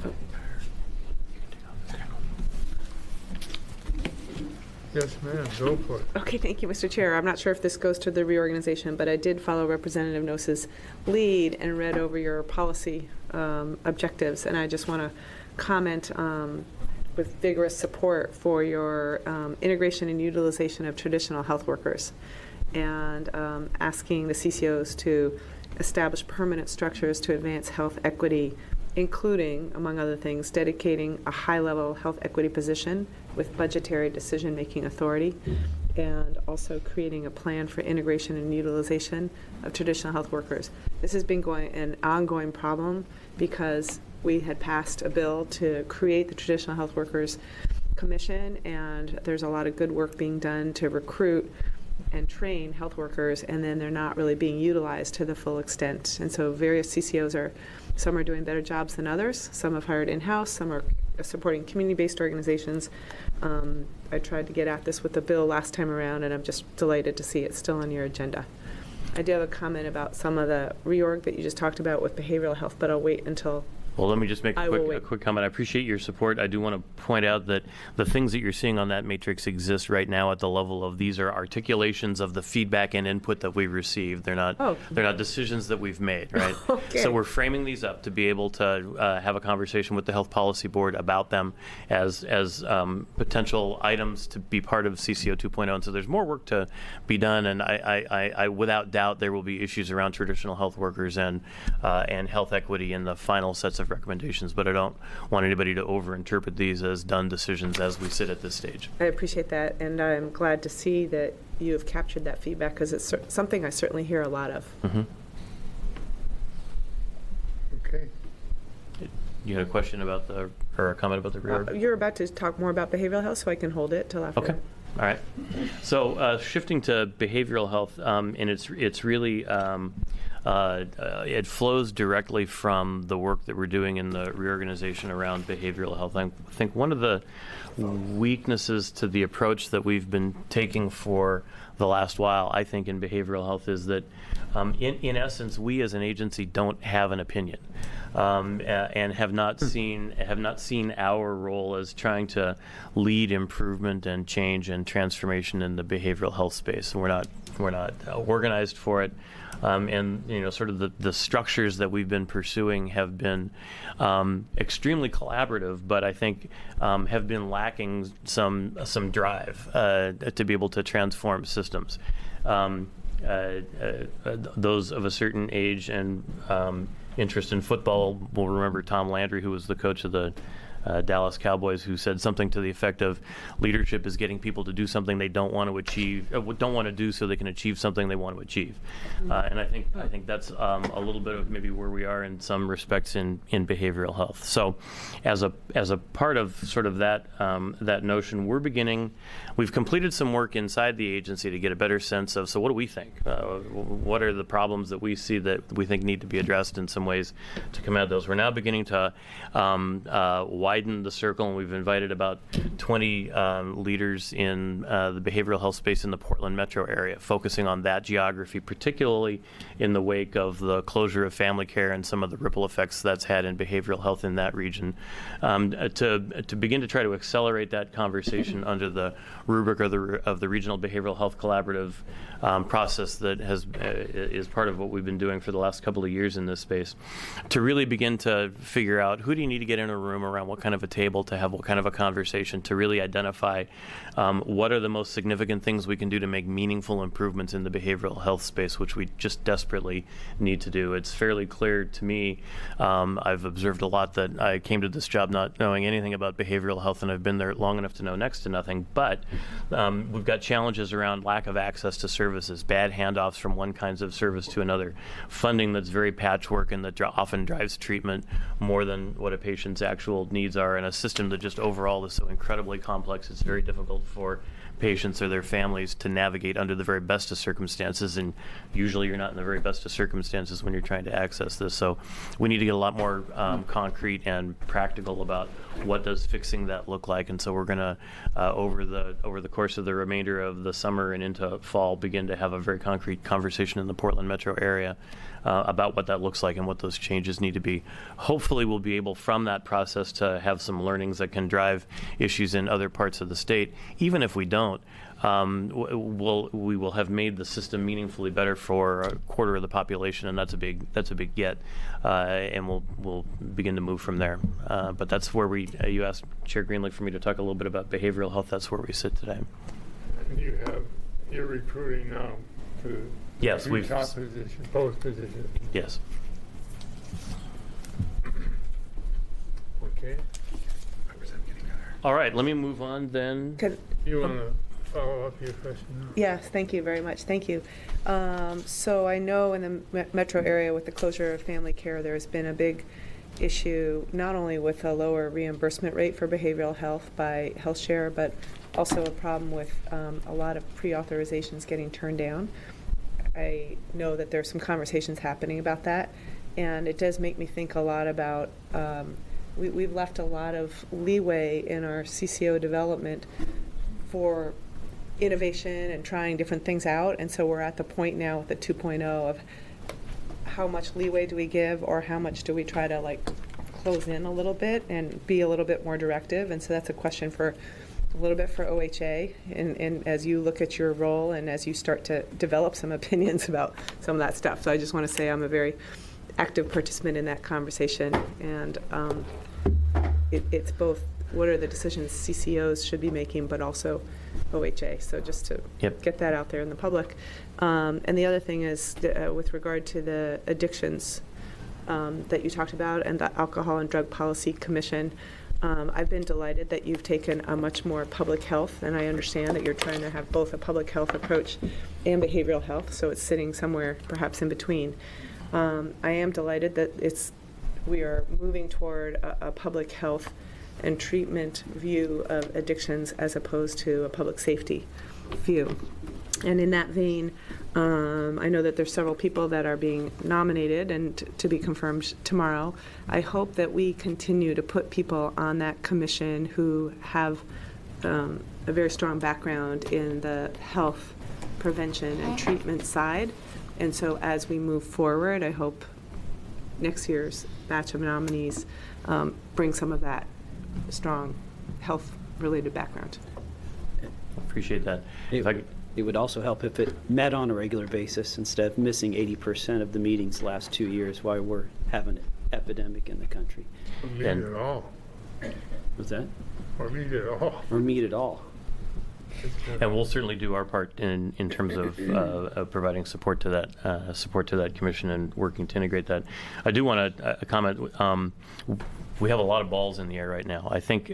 Speaker 5: Yes, ma'am. Go for it.
Speaker 2: Okay, thank you, Mr. Chair. I'm not sure if this goes to the reorganization, but I did follow Representative Nose's lead and read over your policy objectives, and I just want to comment with vigorous support for your integration and utilization of traditional health workers, and asking the CCOs to establish permanent structures to advance health equity, including, among other things, dedicating a high-level health equity position with budgetary decision-making authority, and also creating a plan for integration and utilization of traditional health workers. This has been an ongoing problem because we had passed a bill to create the Traditional Health Workers Commission, and there's a lot of good work being done to recruit and train health workers, and then they're not really being utilized to the full extent. And so various CCOs some are doing better jobs than others. Some have hired in-house. Some are supporting community-based organizations. I tried to get at this with the bill last time around, and I'm just delighted to see it still on your agenda. I do have a comment about some of the reorg that you just talked about with behavioral health, but I'll wait until...
Speaker 7: Well, let me just make a quick comment. I appreciate your support. I do want to point out that the things that you're seeing on that matrix exist right now at the level of these are articulations of the feedback and input that we've received. They're not decisions that we've made, right?
Speaker 2: Okay.
Speaker 7: So we're framing these up to be able to have a conversation with the Health Policy Board about them as potential items to be part of CCO 2.0. And so there's more work to be done, and I without doubt there will be issues around traditional health workers and health equity in the final sets of recommendations, but I don't want anybody to overinterpret these as done decisions as we sit at this stage.
Speaker 2: I appreciate that, and I'm glad to see that you have captured that feedback because it's something I certainly hear a lot of.
Speaker 7: Mm-hmm.
Speaker 5: Okay.
Speaker 7: You had a question about or a comment about the reorg?
Speaker 2: You're about to talk more about behavioral health, so I can hold it till after.
Speaker 7: Okay. All right. So shifting to behavioral health, and it's really it flows directly from the work that we're doing in the reorganization around behavioral health. I think one of the weaknesses to the approach that we've been taking for the last while, I think, in behavioral health is that, in essence, we as an agency don't have an opinion, and have not seen our role as trying to lead improvement and change and transformation in the behavioral health space. We're not organized for it. And sort of the structures that we've been pursuing have been extremely collaborative, but I think have been lacking some drive to be able to transform systems. Those of a certain age and interest in football will remember Tom Landry, who was the coach of the Dallas Cowboys, who said something to the effect of leadership is getting people to do something they don't want to do so they can achieve something they want to achieve. And I think that's a little bit of maybe where we are in some respects in behavioral health. So as a part of sort of that notion, we've completed some work inside the agency to get a better sense of, so what do we think? What are the problems that we see that we think need to be addressed in some ways to come out of those? We're now beginning to widen the circle, and we've invited about 20 leaders in the behavioral health space in the Portland metro area, focusing on that geography, particularly in the wake of the closure of family care and some of the ripple effects that's had in behavioral health in that region, to begin to try to accelerate that conversation under the rubric of the Regional Behavioral Health Collaborative process that is part of what we've been doing for the last couple of years in this space, to really begin to figure out who do you need to get in a room around what kind of a table to have what kind of a conversation to really identify what are the most significant things we can do to make meaningful improvements in the behavioral health space, which we just desperately need to do. It's fairly clear to me, I've observed a lot that I came to this job not knowing anything about behavioral health, and I've been there long enough to know next to nothing, but we've got challenges around lack of access to services, bad handoffs from one kinds of service to another, funding that's very patchwork and that often drives treatment more than what a patient's actual needs are, and a system that just overall is so incredibly complex it's very difficult for patients or their families to navigate under the very best of circumstances, and usually you're not in the very best of circumstances when you're trying to access this. So we need to get a lot more concrete and practical about what does fixing that look like, and so we're going to over the course of the remainder of the summer and into fall begin to have a very concrete conversation in the Portland metro area about what that looks like and what those changes need to be. Hopefully we'll be able from that process to have some learnings that can drive issues in other parts of the state. Even if we don't, we will have made the system meaningfully better for a quarter of the population, and that's a big get, and we'll begin to move from there. But that's where you asked Chair Greenlick for me to talk a little bit about behavioral health. That's where we sit today.
Speaker 5: And you're recruiting now to
Speaker 7: yes, we've
Speaker 5: top positions, both positions.
Speaker 7: Yes.
Speaker 5: Okay.
Speaker 7: All right, let me move on then.
Speaker 5: You want to follow up your question now?
Speaker 2: Yes, thank you very much. Thank you. So I know in the metro area with the closure of family care, there's been a big issue not only with a lower reimbursement rate for behavioral health by HealthShare, but also a problem with a lot of pre-authorizations getting turned down. I know that there's some conversations happening about that, and it does make me think a lot about we've left a lot of leeway in our CCO development for innovation and trying different things out, and so we're at the point now with the 2.0 of how much leeway do we give, or how much do we try to close in a little bit and be a little bit more directive. And so that's a question for a little bit for OHA, and as you look at your role and as you start to develop some opinions about some of that stuff. So I just want to say I'm a very active participant in that conversation, and it's both what are the decisions CCOs should be making, but also OHA. So just to get that out there in the public. And the other thing is with regard to the addictions that you talked about and the Alcohol and Drug Policy Commission, I've been delighted that you've taken a much more public health, and I understand that you're trying to have both a public health approach and behavioral health, so it's sitting somewhere perhaps in between. I am delighted that we are moving toward a public health and treatment view of addictions as opposed to a public safety view. And in that vein, I know that there's several people that are being nominated and to be confirmed tomorrow. I hope that we continue to put people on that commission who have a very strong background in the health prevention and treatment side. And so as we move forward, I hope next year's batch of nominees bring some of that strong health-related background.
Speaker 7: Appreciate that. If I could,
Speaker 11: It would also help if it met on a regular basis instead of missing 80% of the meetings the last 2 years while we're having an epidemic in the country.
Speaker 5: Or meet
Speaker 7: And-
Speaker 5: at all.
Speaker 11: What's that?
Speaker 5: Or meet at all.
Speaker 11: Or meet at all.
Speaker 7: And we'll certainly do our part in terms of providing support to that commission and working to integrate that. I do want to comment. We have a lot of balls in the air right now. I think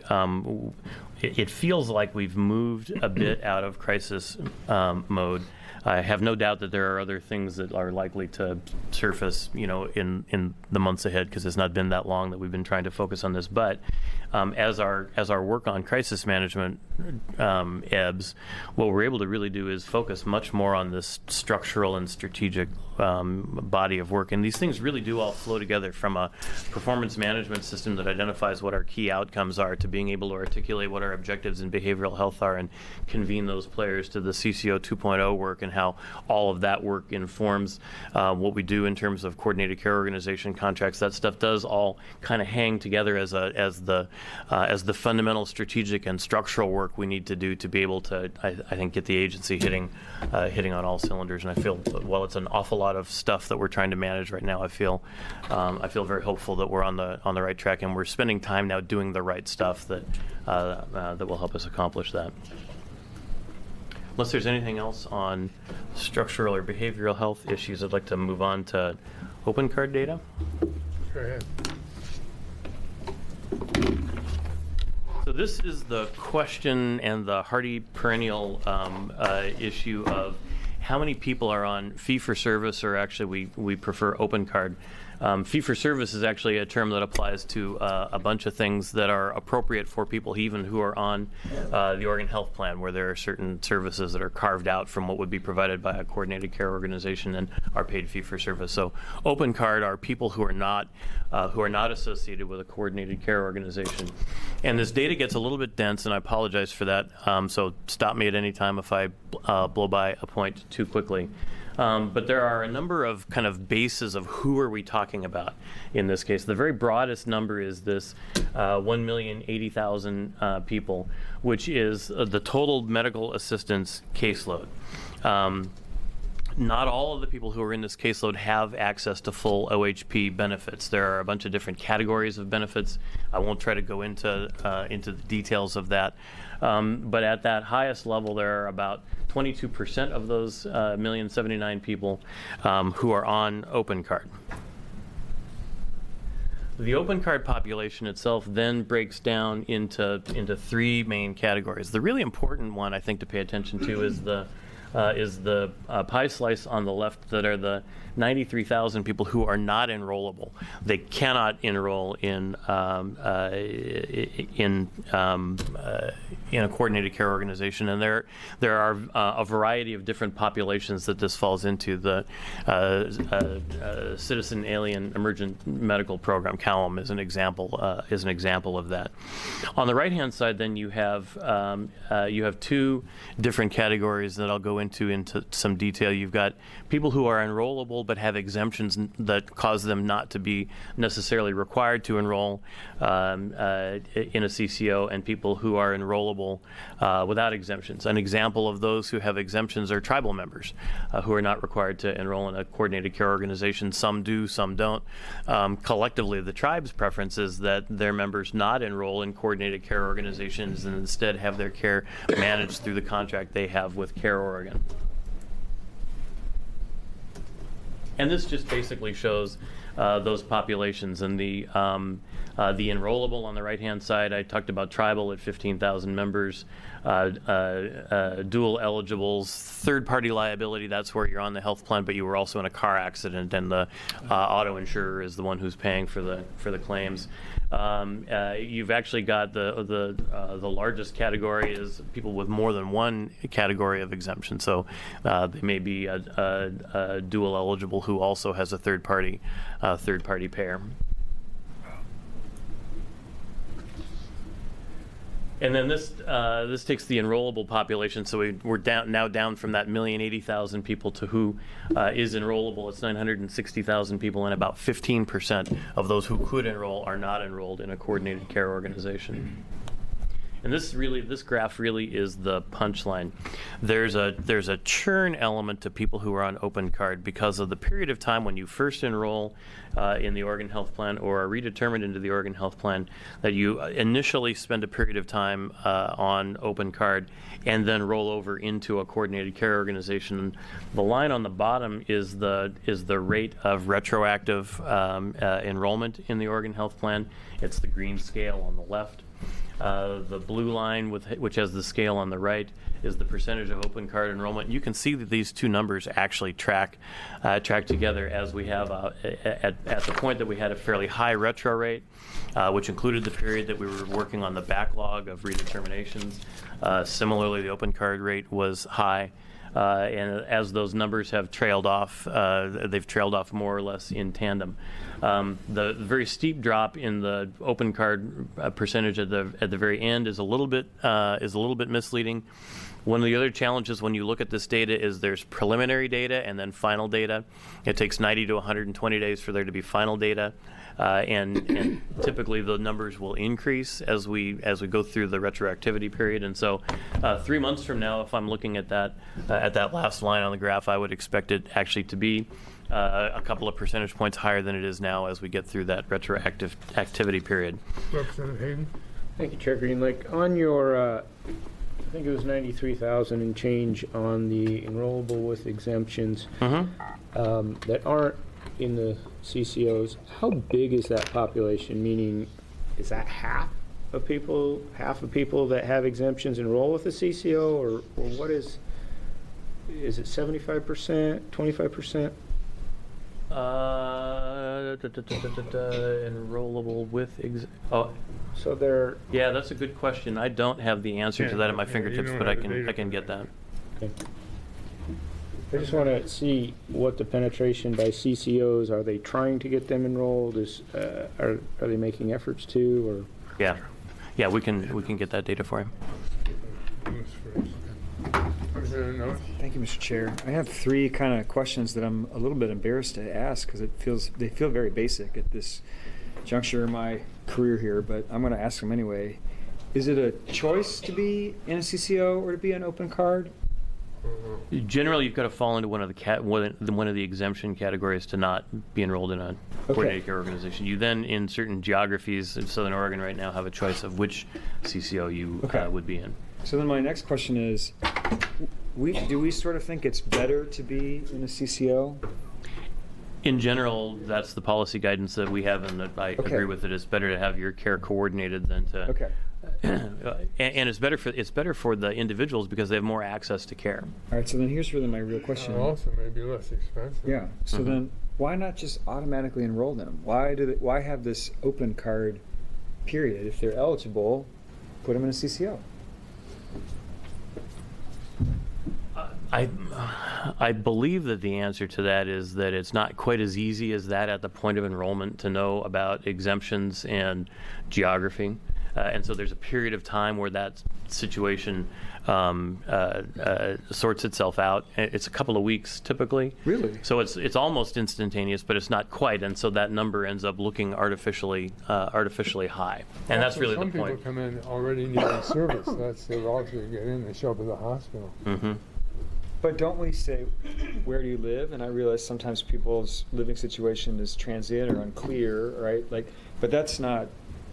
Speaker 7: it feels like we've moved a bit out of crisis mode. I have no doubt that there are other things that are likely to surface, in the months ahead, because it's not been that long that we've been trying to focus on this. But as our work on crisis management ebbs, what we're able to really do is focus much more on this structural and strategic body of work. And these things really do all flow together, from a performance management system that identifies what our key outcomes are, to being able to articulate what our objectives in behavioral health are and convene those players, to the CCO 2.0 work and how all of that work informs what we do in terms of coordinated care organization contracts. That stuff does all kind of hang together as the fundamental strategic and structural work we need to do to be able to, I think, get the agency hitting on all cylinders. And I feel, while it's an awful lot of stuff that we're trying to manage right now, I feel very hopeful that we're on the right track, and we're spending time now doing the right stuff that will help us accomplish that. Unless there's anything else on structural or behavioral health issues, I'd like to move on to open card data.
Speaker 5: Go ahead.
Speaker 7: So this is the question and the hardy perennial issue of how many people are on fee-for-service, or actually we prefer open card. Fee-for-service is actually a term that applies to a bunch of things that are appropriate for people even who are on the Oregon Health Plan, where there are certain services that are carved out from what would be provided by a coordinated care organization and are paid fee-for-service. So open card are people who are not associated with a coordinated care organization. And this data gets a little bit dense, and I apologize for that. So stop me at any time if I blow by a point too quickly. But there are a number of kind of bases of who are we talking about in this case. The very broadest number is this 1,080,000 people, which is the total medical assistance caseload. Not all of the people who are in this caseload have access to full OHP benefits. There are a bunch of different categories of benefits. I won't try to go into the details of that. But at that highest level, there are about 22% of those 1,079,000 people who are on open card. The open card population itself then breaks down into three main categories. The really important one, I think, to pay attention to is the pie slice on the left, that are the 93,000 people who are not enrollable. They cannot enroll in a coordinated care organization, and there are a variety of different populations that this falls into. The Citizen Alien Emergent Medical Program, CALM, is an example of that. On the right-hand side, then you have two different categories that I'll go into some detail. You've got people who are enrollable but have exemptions that cause them not to be necessarily required to enroll in a CCO, and people who are enrollable without exemptions. An example of those who have exemptions are tribal members who are not required to enroll in a coordinated care organization. Some do, some don't. Collectively, the tribe's preference is that their members not enroll in coordinated care organizations and instead have their care managed through the contract they have with Care Oregon. And this just basically shows those populations, and the The enrollable on the right-hand side, I talked about tribal at 15,000 members, dual eligibles, third-party liability, that's where you're on the health plan, but you were also in a car accident, and the auto insurer is the one who's paying for the claims. You've actually got the largest category is people with more than one category of exemption. So they may be a dual eligible who also has a third party payer. And then this takes the enrollable population, so we're now down from that 1,080,000 people to who is enrollable. It's 960,000 people, and about 15% of those who could enroll are not enrolled in a coordinated care organization. And this graph really is the punchline. There's a churn element to people who are on open card because of the period of time when you first enroll in the Oregon Health Plan or are redetermined into the Oregon Health Plan, that you initially spend a period of time on open card and then roll over into a coordinated care organization. The line on the bottom is the rate of retroactive enrollment in the Oregon Health Plan. It's the green scale on the left. The blue line, which has the scale on the right, is the percentage of open card enrollment. You can see that these two numbers actually track together, as we have at the point that we had a fairly high retro rate, which included the period that we were working on the backlog of redeterminations. Similarly, the open card rate was high. And as those numbers have trailed off, they've trailed off more or less in tandem. The very steep drop in the open card percentage at the very end is a little bit misleading. One of the other challenges when you look at this data is there's preliminary data and then final data. It takes 90 to 120 days for there to be final data. And typically the numbers will increase as we go through the retroactivity period. And so 3 months from now, if I'm looking at that last line on the graph, I would expect it actually to be a couple of percentage points higher than it is now as we get through that retroactive activity period.
Speaker 5: Representative Hayden?
Speaker 12: Thank you, Chair Greenlick. On your, I think it was 93,000 and change on the enrollable with exemptions that aren't in the CCOs, how big is that population? Meaning, is that half of people that have exemptions enroll with the CCO, or what is it 75%, 25%?
Speaker 7: Enrollable with
Speaker 12: so they're...
Speaker 7: Yeah, that's a good question. I don't have the answer to that at my fingertips, but I can get that.
Speaker 12: Okay. I just want to see what the penetration by CCOs, are they trying to get them enrolled? Are they making efforts to, or?
Speaker 7: Yeah, we can get that data for you.
Speaker 9: Thank you, Mr. Chair. I have three kind of questions that I'm a little bit embarrassed to ask because they feel very basic at this juncture in my career here, but I'm going to ask them anyway. Is it a choice to be in a CCO or to be an open card?
Speaker 7: Generally, you've got to fall into one of the exemption categories to not be enrolled in a coordinated care organization. You then, in certain geographies in Southern Oregon right now, have a choice of which CCO you would be in.
Speaker 9: So then my next question is, do we sort of think it's better to be in a CCO?
Speaker 7: In general, that's the policy guidance that we have, and that I agree with it. It's better to have your care coordinated than to.
Speaker 9: Okay.
Speaker 7: And it's better for the individuals because they have more access to care.
Speaker 9: All right. So then here's really my real question.
Speaker 5: Also, maybe less expensive.
Speaker 9: Yeah. So then, why not just automatically enroll them? Why have this open card period? If they're eligible, put them in a CCO.
Speaker 7: I believe that the answer to that is that it's not quite as easy as that at the point of enrollment to know about exemptions and geography. And so there's a period of time where that situation sorts itself out. It's a couple of weeks typically.
Speaker 9: Really?
Speaker 7: So it's almost instantaneous, but it's not quite. And so that number ends up looking artificially high. And that's really the point.
Speaker 5: Some people come in already needing service. That's the route they get in. They show up at the hospital.
Speaker 7: Mm-hmm.
Speaker 9: But don't we say, where do you live? And I realize sometimes people's living situation is transient or unclear, right? But that's not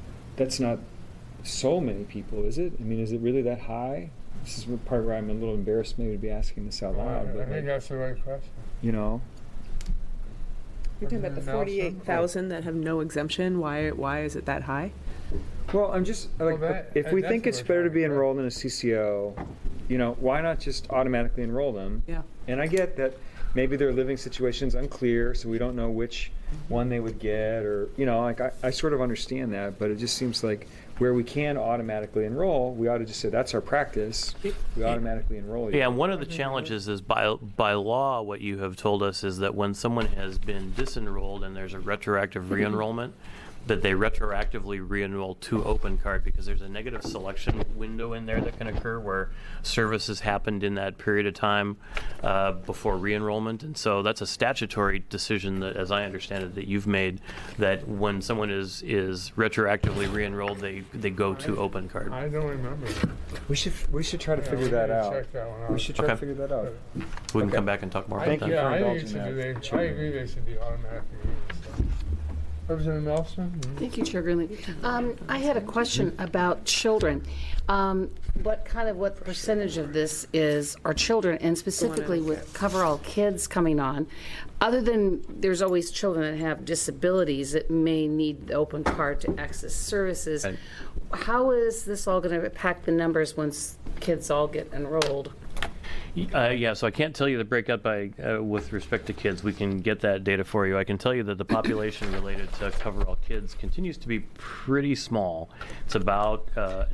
Speaker 9: so many people, is it? I mean, is it really that high? This is the part where I'm a little embarrassed maybe to be asking this out loud.
Speaker 5: I think that's the right question.
Speaker 9: You know?
Speaker 2: You're talking about the
Speaker 5: Nelson?
Speaker 2: 48,000 that have no exemption. Why is it that high?
Speaker 9: Well, I'm just, like, if we
Speaker 5: that's
Speaker 9: think
Speaker 5: what
Speaker 9: it's
Speaker 5: we're
Speaker 9: better to
Speaker 5: talking
Speaker 9: be
Speaker 5: about.
Speaker 9: enrolled in a CCO, why not just automatically enroll them?
Speaker 2: Yeah.
Speaker 9: And I get that maybe their living situation's unclear, so we don't know which one they would get, or, I sort of understand that, but it just seems like where we can automatically enroll, we ought to just say, that's our practice, we automatically enroll you.
Speaker 7: Yeah, and one of the challenges is by law, what you have told us is that when someone has been disenrolled and there's a retroactive re-enrollment, that they retroactively re-enroll to Open Card because there's a negative selection window in there that can occur where services happened in that period of time before re-enrollment. And so that's a statutory decision that, as I understand it, that you've made, that when someone is retroactively re-enrolled, they go to Open Card.
Speaker 5: I don't remember.
Speaker 9: We should try to
Speaker 5: Yeah,
Speaker 9: figure
Speaker 5: we
Speaker 9: that
Speaker 5: need to
Speaker 9: out.
Speaker 5: check that one out.
Speaker 9: We should try to
Speaker 7: Okay.
Speaker 9: figure that out.
Speaker 7: We can
Speaker 9: Okay.
Speaker 7: come back and talk more about
Speaker 9: Thank
Speaker 7: that.
Speaker 9: you.
Speaker 5: Yeah,
Speaker 9: for
Speaker 5: I think
Speaker 9: indulging
Speaker 5: it should be,
Speaker 9: that.
Speaker 5: I agree they should be automatically released. Representative Nelson?
Speaker 13: Thank you, Chair Greenlee. I had a question about children. What percentage of this are children, and specifically with Cover All Kids coming on? Other than there's always children that have disabilities that may need the Open Card to access services,
Speaker 7: Right.
Speaker 13: how is this all going to impact the numbers once kids all get enrolled?
Speaker 7: Yeah, so I can't tell you the breakout by with respect to kids. We can get that data for you. I can tell you that the population related to Cover All Kids continues to be pretty small. It's about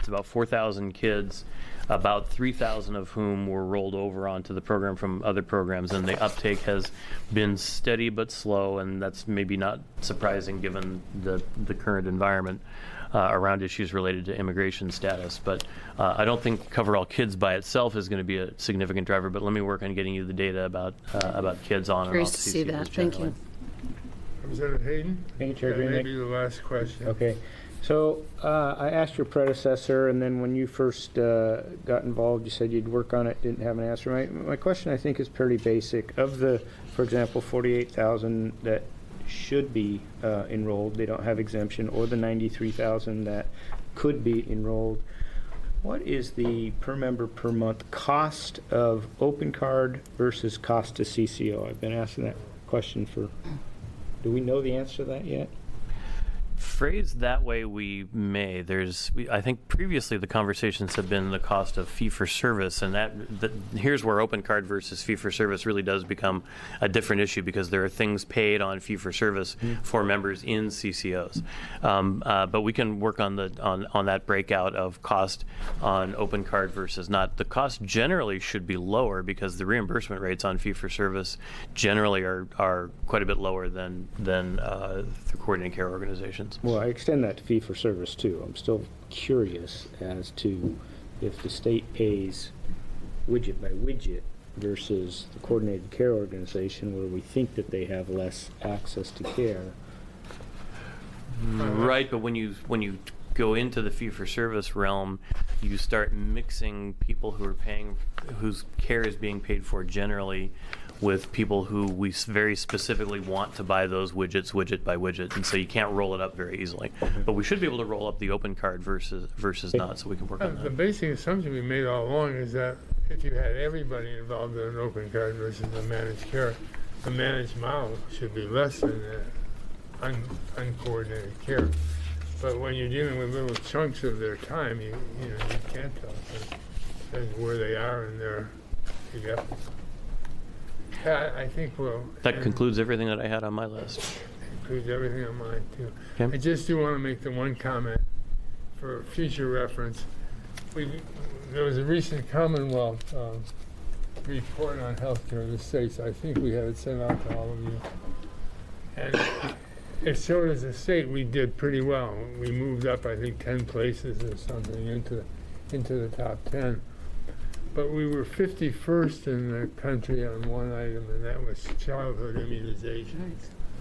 Speaker 7: 4,000 kids, about 3,000 of whom were rolled over onto the program from other programs, and the uptake has been steady but slow, and that's maybe not surprising given the current environment around issues related to immigration status. But I don't think Cover All Kids by itself is going to be a significant driver, but let me work on getting you the data about kids on and off
Speaker 13: Curious to see
Speaker 7: CCOs
Speaker 13: that. Thank
Speaker 7: generally.
Speaker 13: you.
Speaker 5: Representative Hayden?
Speaker 12: Thank you, Chair
Speaker 5: That may
Speaker 12: Greenlee.
Speaker 5: be the last question.
Speaker 12: Okay, so I asked your predecessor, and then when you first got involved, you said you'd work on it, didn't have an answer. My question, I think, is pretty basic. Of the, for example, 48,000 that should be enrolled, they don't have exemption, or the 93,000 that could be enrolled, what is the per member per month cost of Open Card versus cost to CCO? I've been asking that question do we know the answer to that yet?
Speaker 7: Phrased that way, we may. I think previously the conversations have been the cost of fee-for-service, and here's where Open Card versus fee-for-service really does become a different issue, because there are things paid on fee-for-service for members in CCOs. But we can work on that breakout of cost on Open Card versus not. The cost generally should be lower because the reimbursement rates on fee-for-service generally are quite a bit lower than through coordinated care organizations.
Speaker 12: Well, I extend that to fee-for-service, too. I'm still curious as to if the state pays widget by widget versus the coordinated care organization, where we think that they have less access to care.
Speaker 7: Right, but when you go into the fee-for-service realm, you start mixing people whose care is being paid for generally with people who we very specifically want to buy those widgets widget by widget, and so you can't roll it up very easily. But we should be able to roll up the Open Card versus not, so we can work on
Speaker 5: The
Speaker 7: that.
Speaker 5: basic assumption we made all along is that if you had everybody involved in an Open Card versus a managed care, the managed model should be less than uncoordinated care. But when you're dealing with little chunks of their time, you can't tell where they are in their efforts. I think
Speaker 7: That concludes everything that I had on my list.
Speaker 5: includes everything on mine too.
Speaker 7: Okay.
Speaker 5: I just do want to make the one comment for future reference. There was a recent Commonwealth report on healthcare of the states. I think we had it sent out to all of you. And it showed as a state we did pretty well. We moved up, I think, 10 places or something into the top 10. But we were 51st in the country on one item, and that was childhood immunization.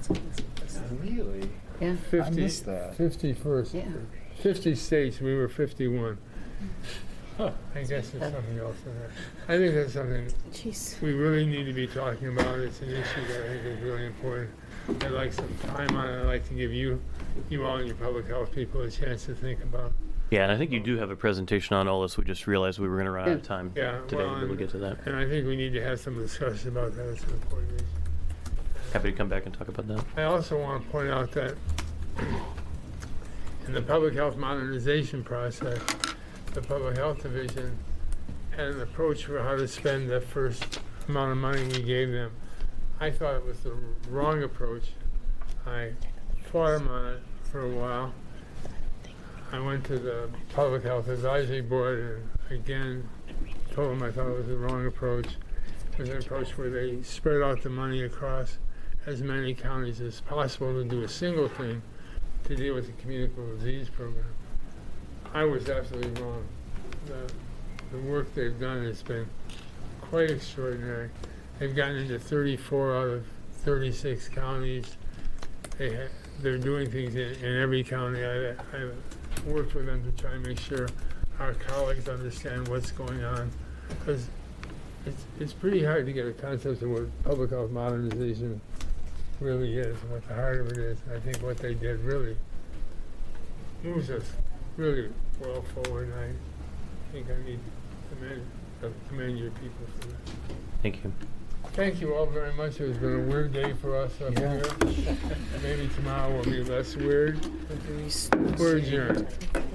Speaker 9: Really?
Speaker 13: Yeah.
Speaker 5: 50,
Speaker 9: I missed that.
Speaker 5: 51st.
Speaker 13: Yeah.
Speaker 5: 50 states, we were 51. I guess there's something else in there. I think that's something
Speaker 13: Jeez.
Speaker 5: we really need to be talking about. It's an issue that I think is really important. I'd like some time on it. I'd like to give you all and your public health people a chance to think about.
Speaker 7: Yeah, and I think you do have a presentation on all this. We just realized we were going to run out of time
Speaker 5: Yeah,
Speaker 7: today to be able to get to that.
Speaker 5: And I think we need to have some discussion about that. It's an important issue.
Speaker 7: Happy to come back and talk about that.
Speaker 5: I also want to point out that in the public health modernization process, the Public Health Division had an approach for how to spend the first amount of money we gave them. I thought it was the wrong approach. I fought them on it for a while. I went to the Public Health Advisory Board and again told them I thought it was the wrong approach. It was an approach where they spread out the money across as many counties as possible to do a single thing to deal with the communicable disease program. I was absolutely wrong. The work they've done has been quite extraordinary. They've gotten into 34 out of 36 counties. They're doing things in every county. I've worked with them to try and make sure our colleagues understand what's going on. Because it's pretty hard to get a concept of what public health modernization really is and what the heart of it is. And I think what they did really moves us really well forward. And I think I need to commend your people for that.
Speaker 7: Thank you.
Speaker 5: Thank you all very much. It's been a weird day for us up here. Maybe tomorrow will be less weird. We're adjourned.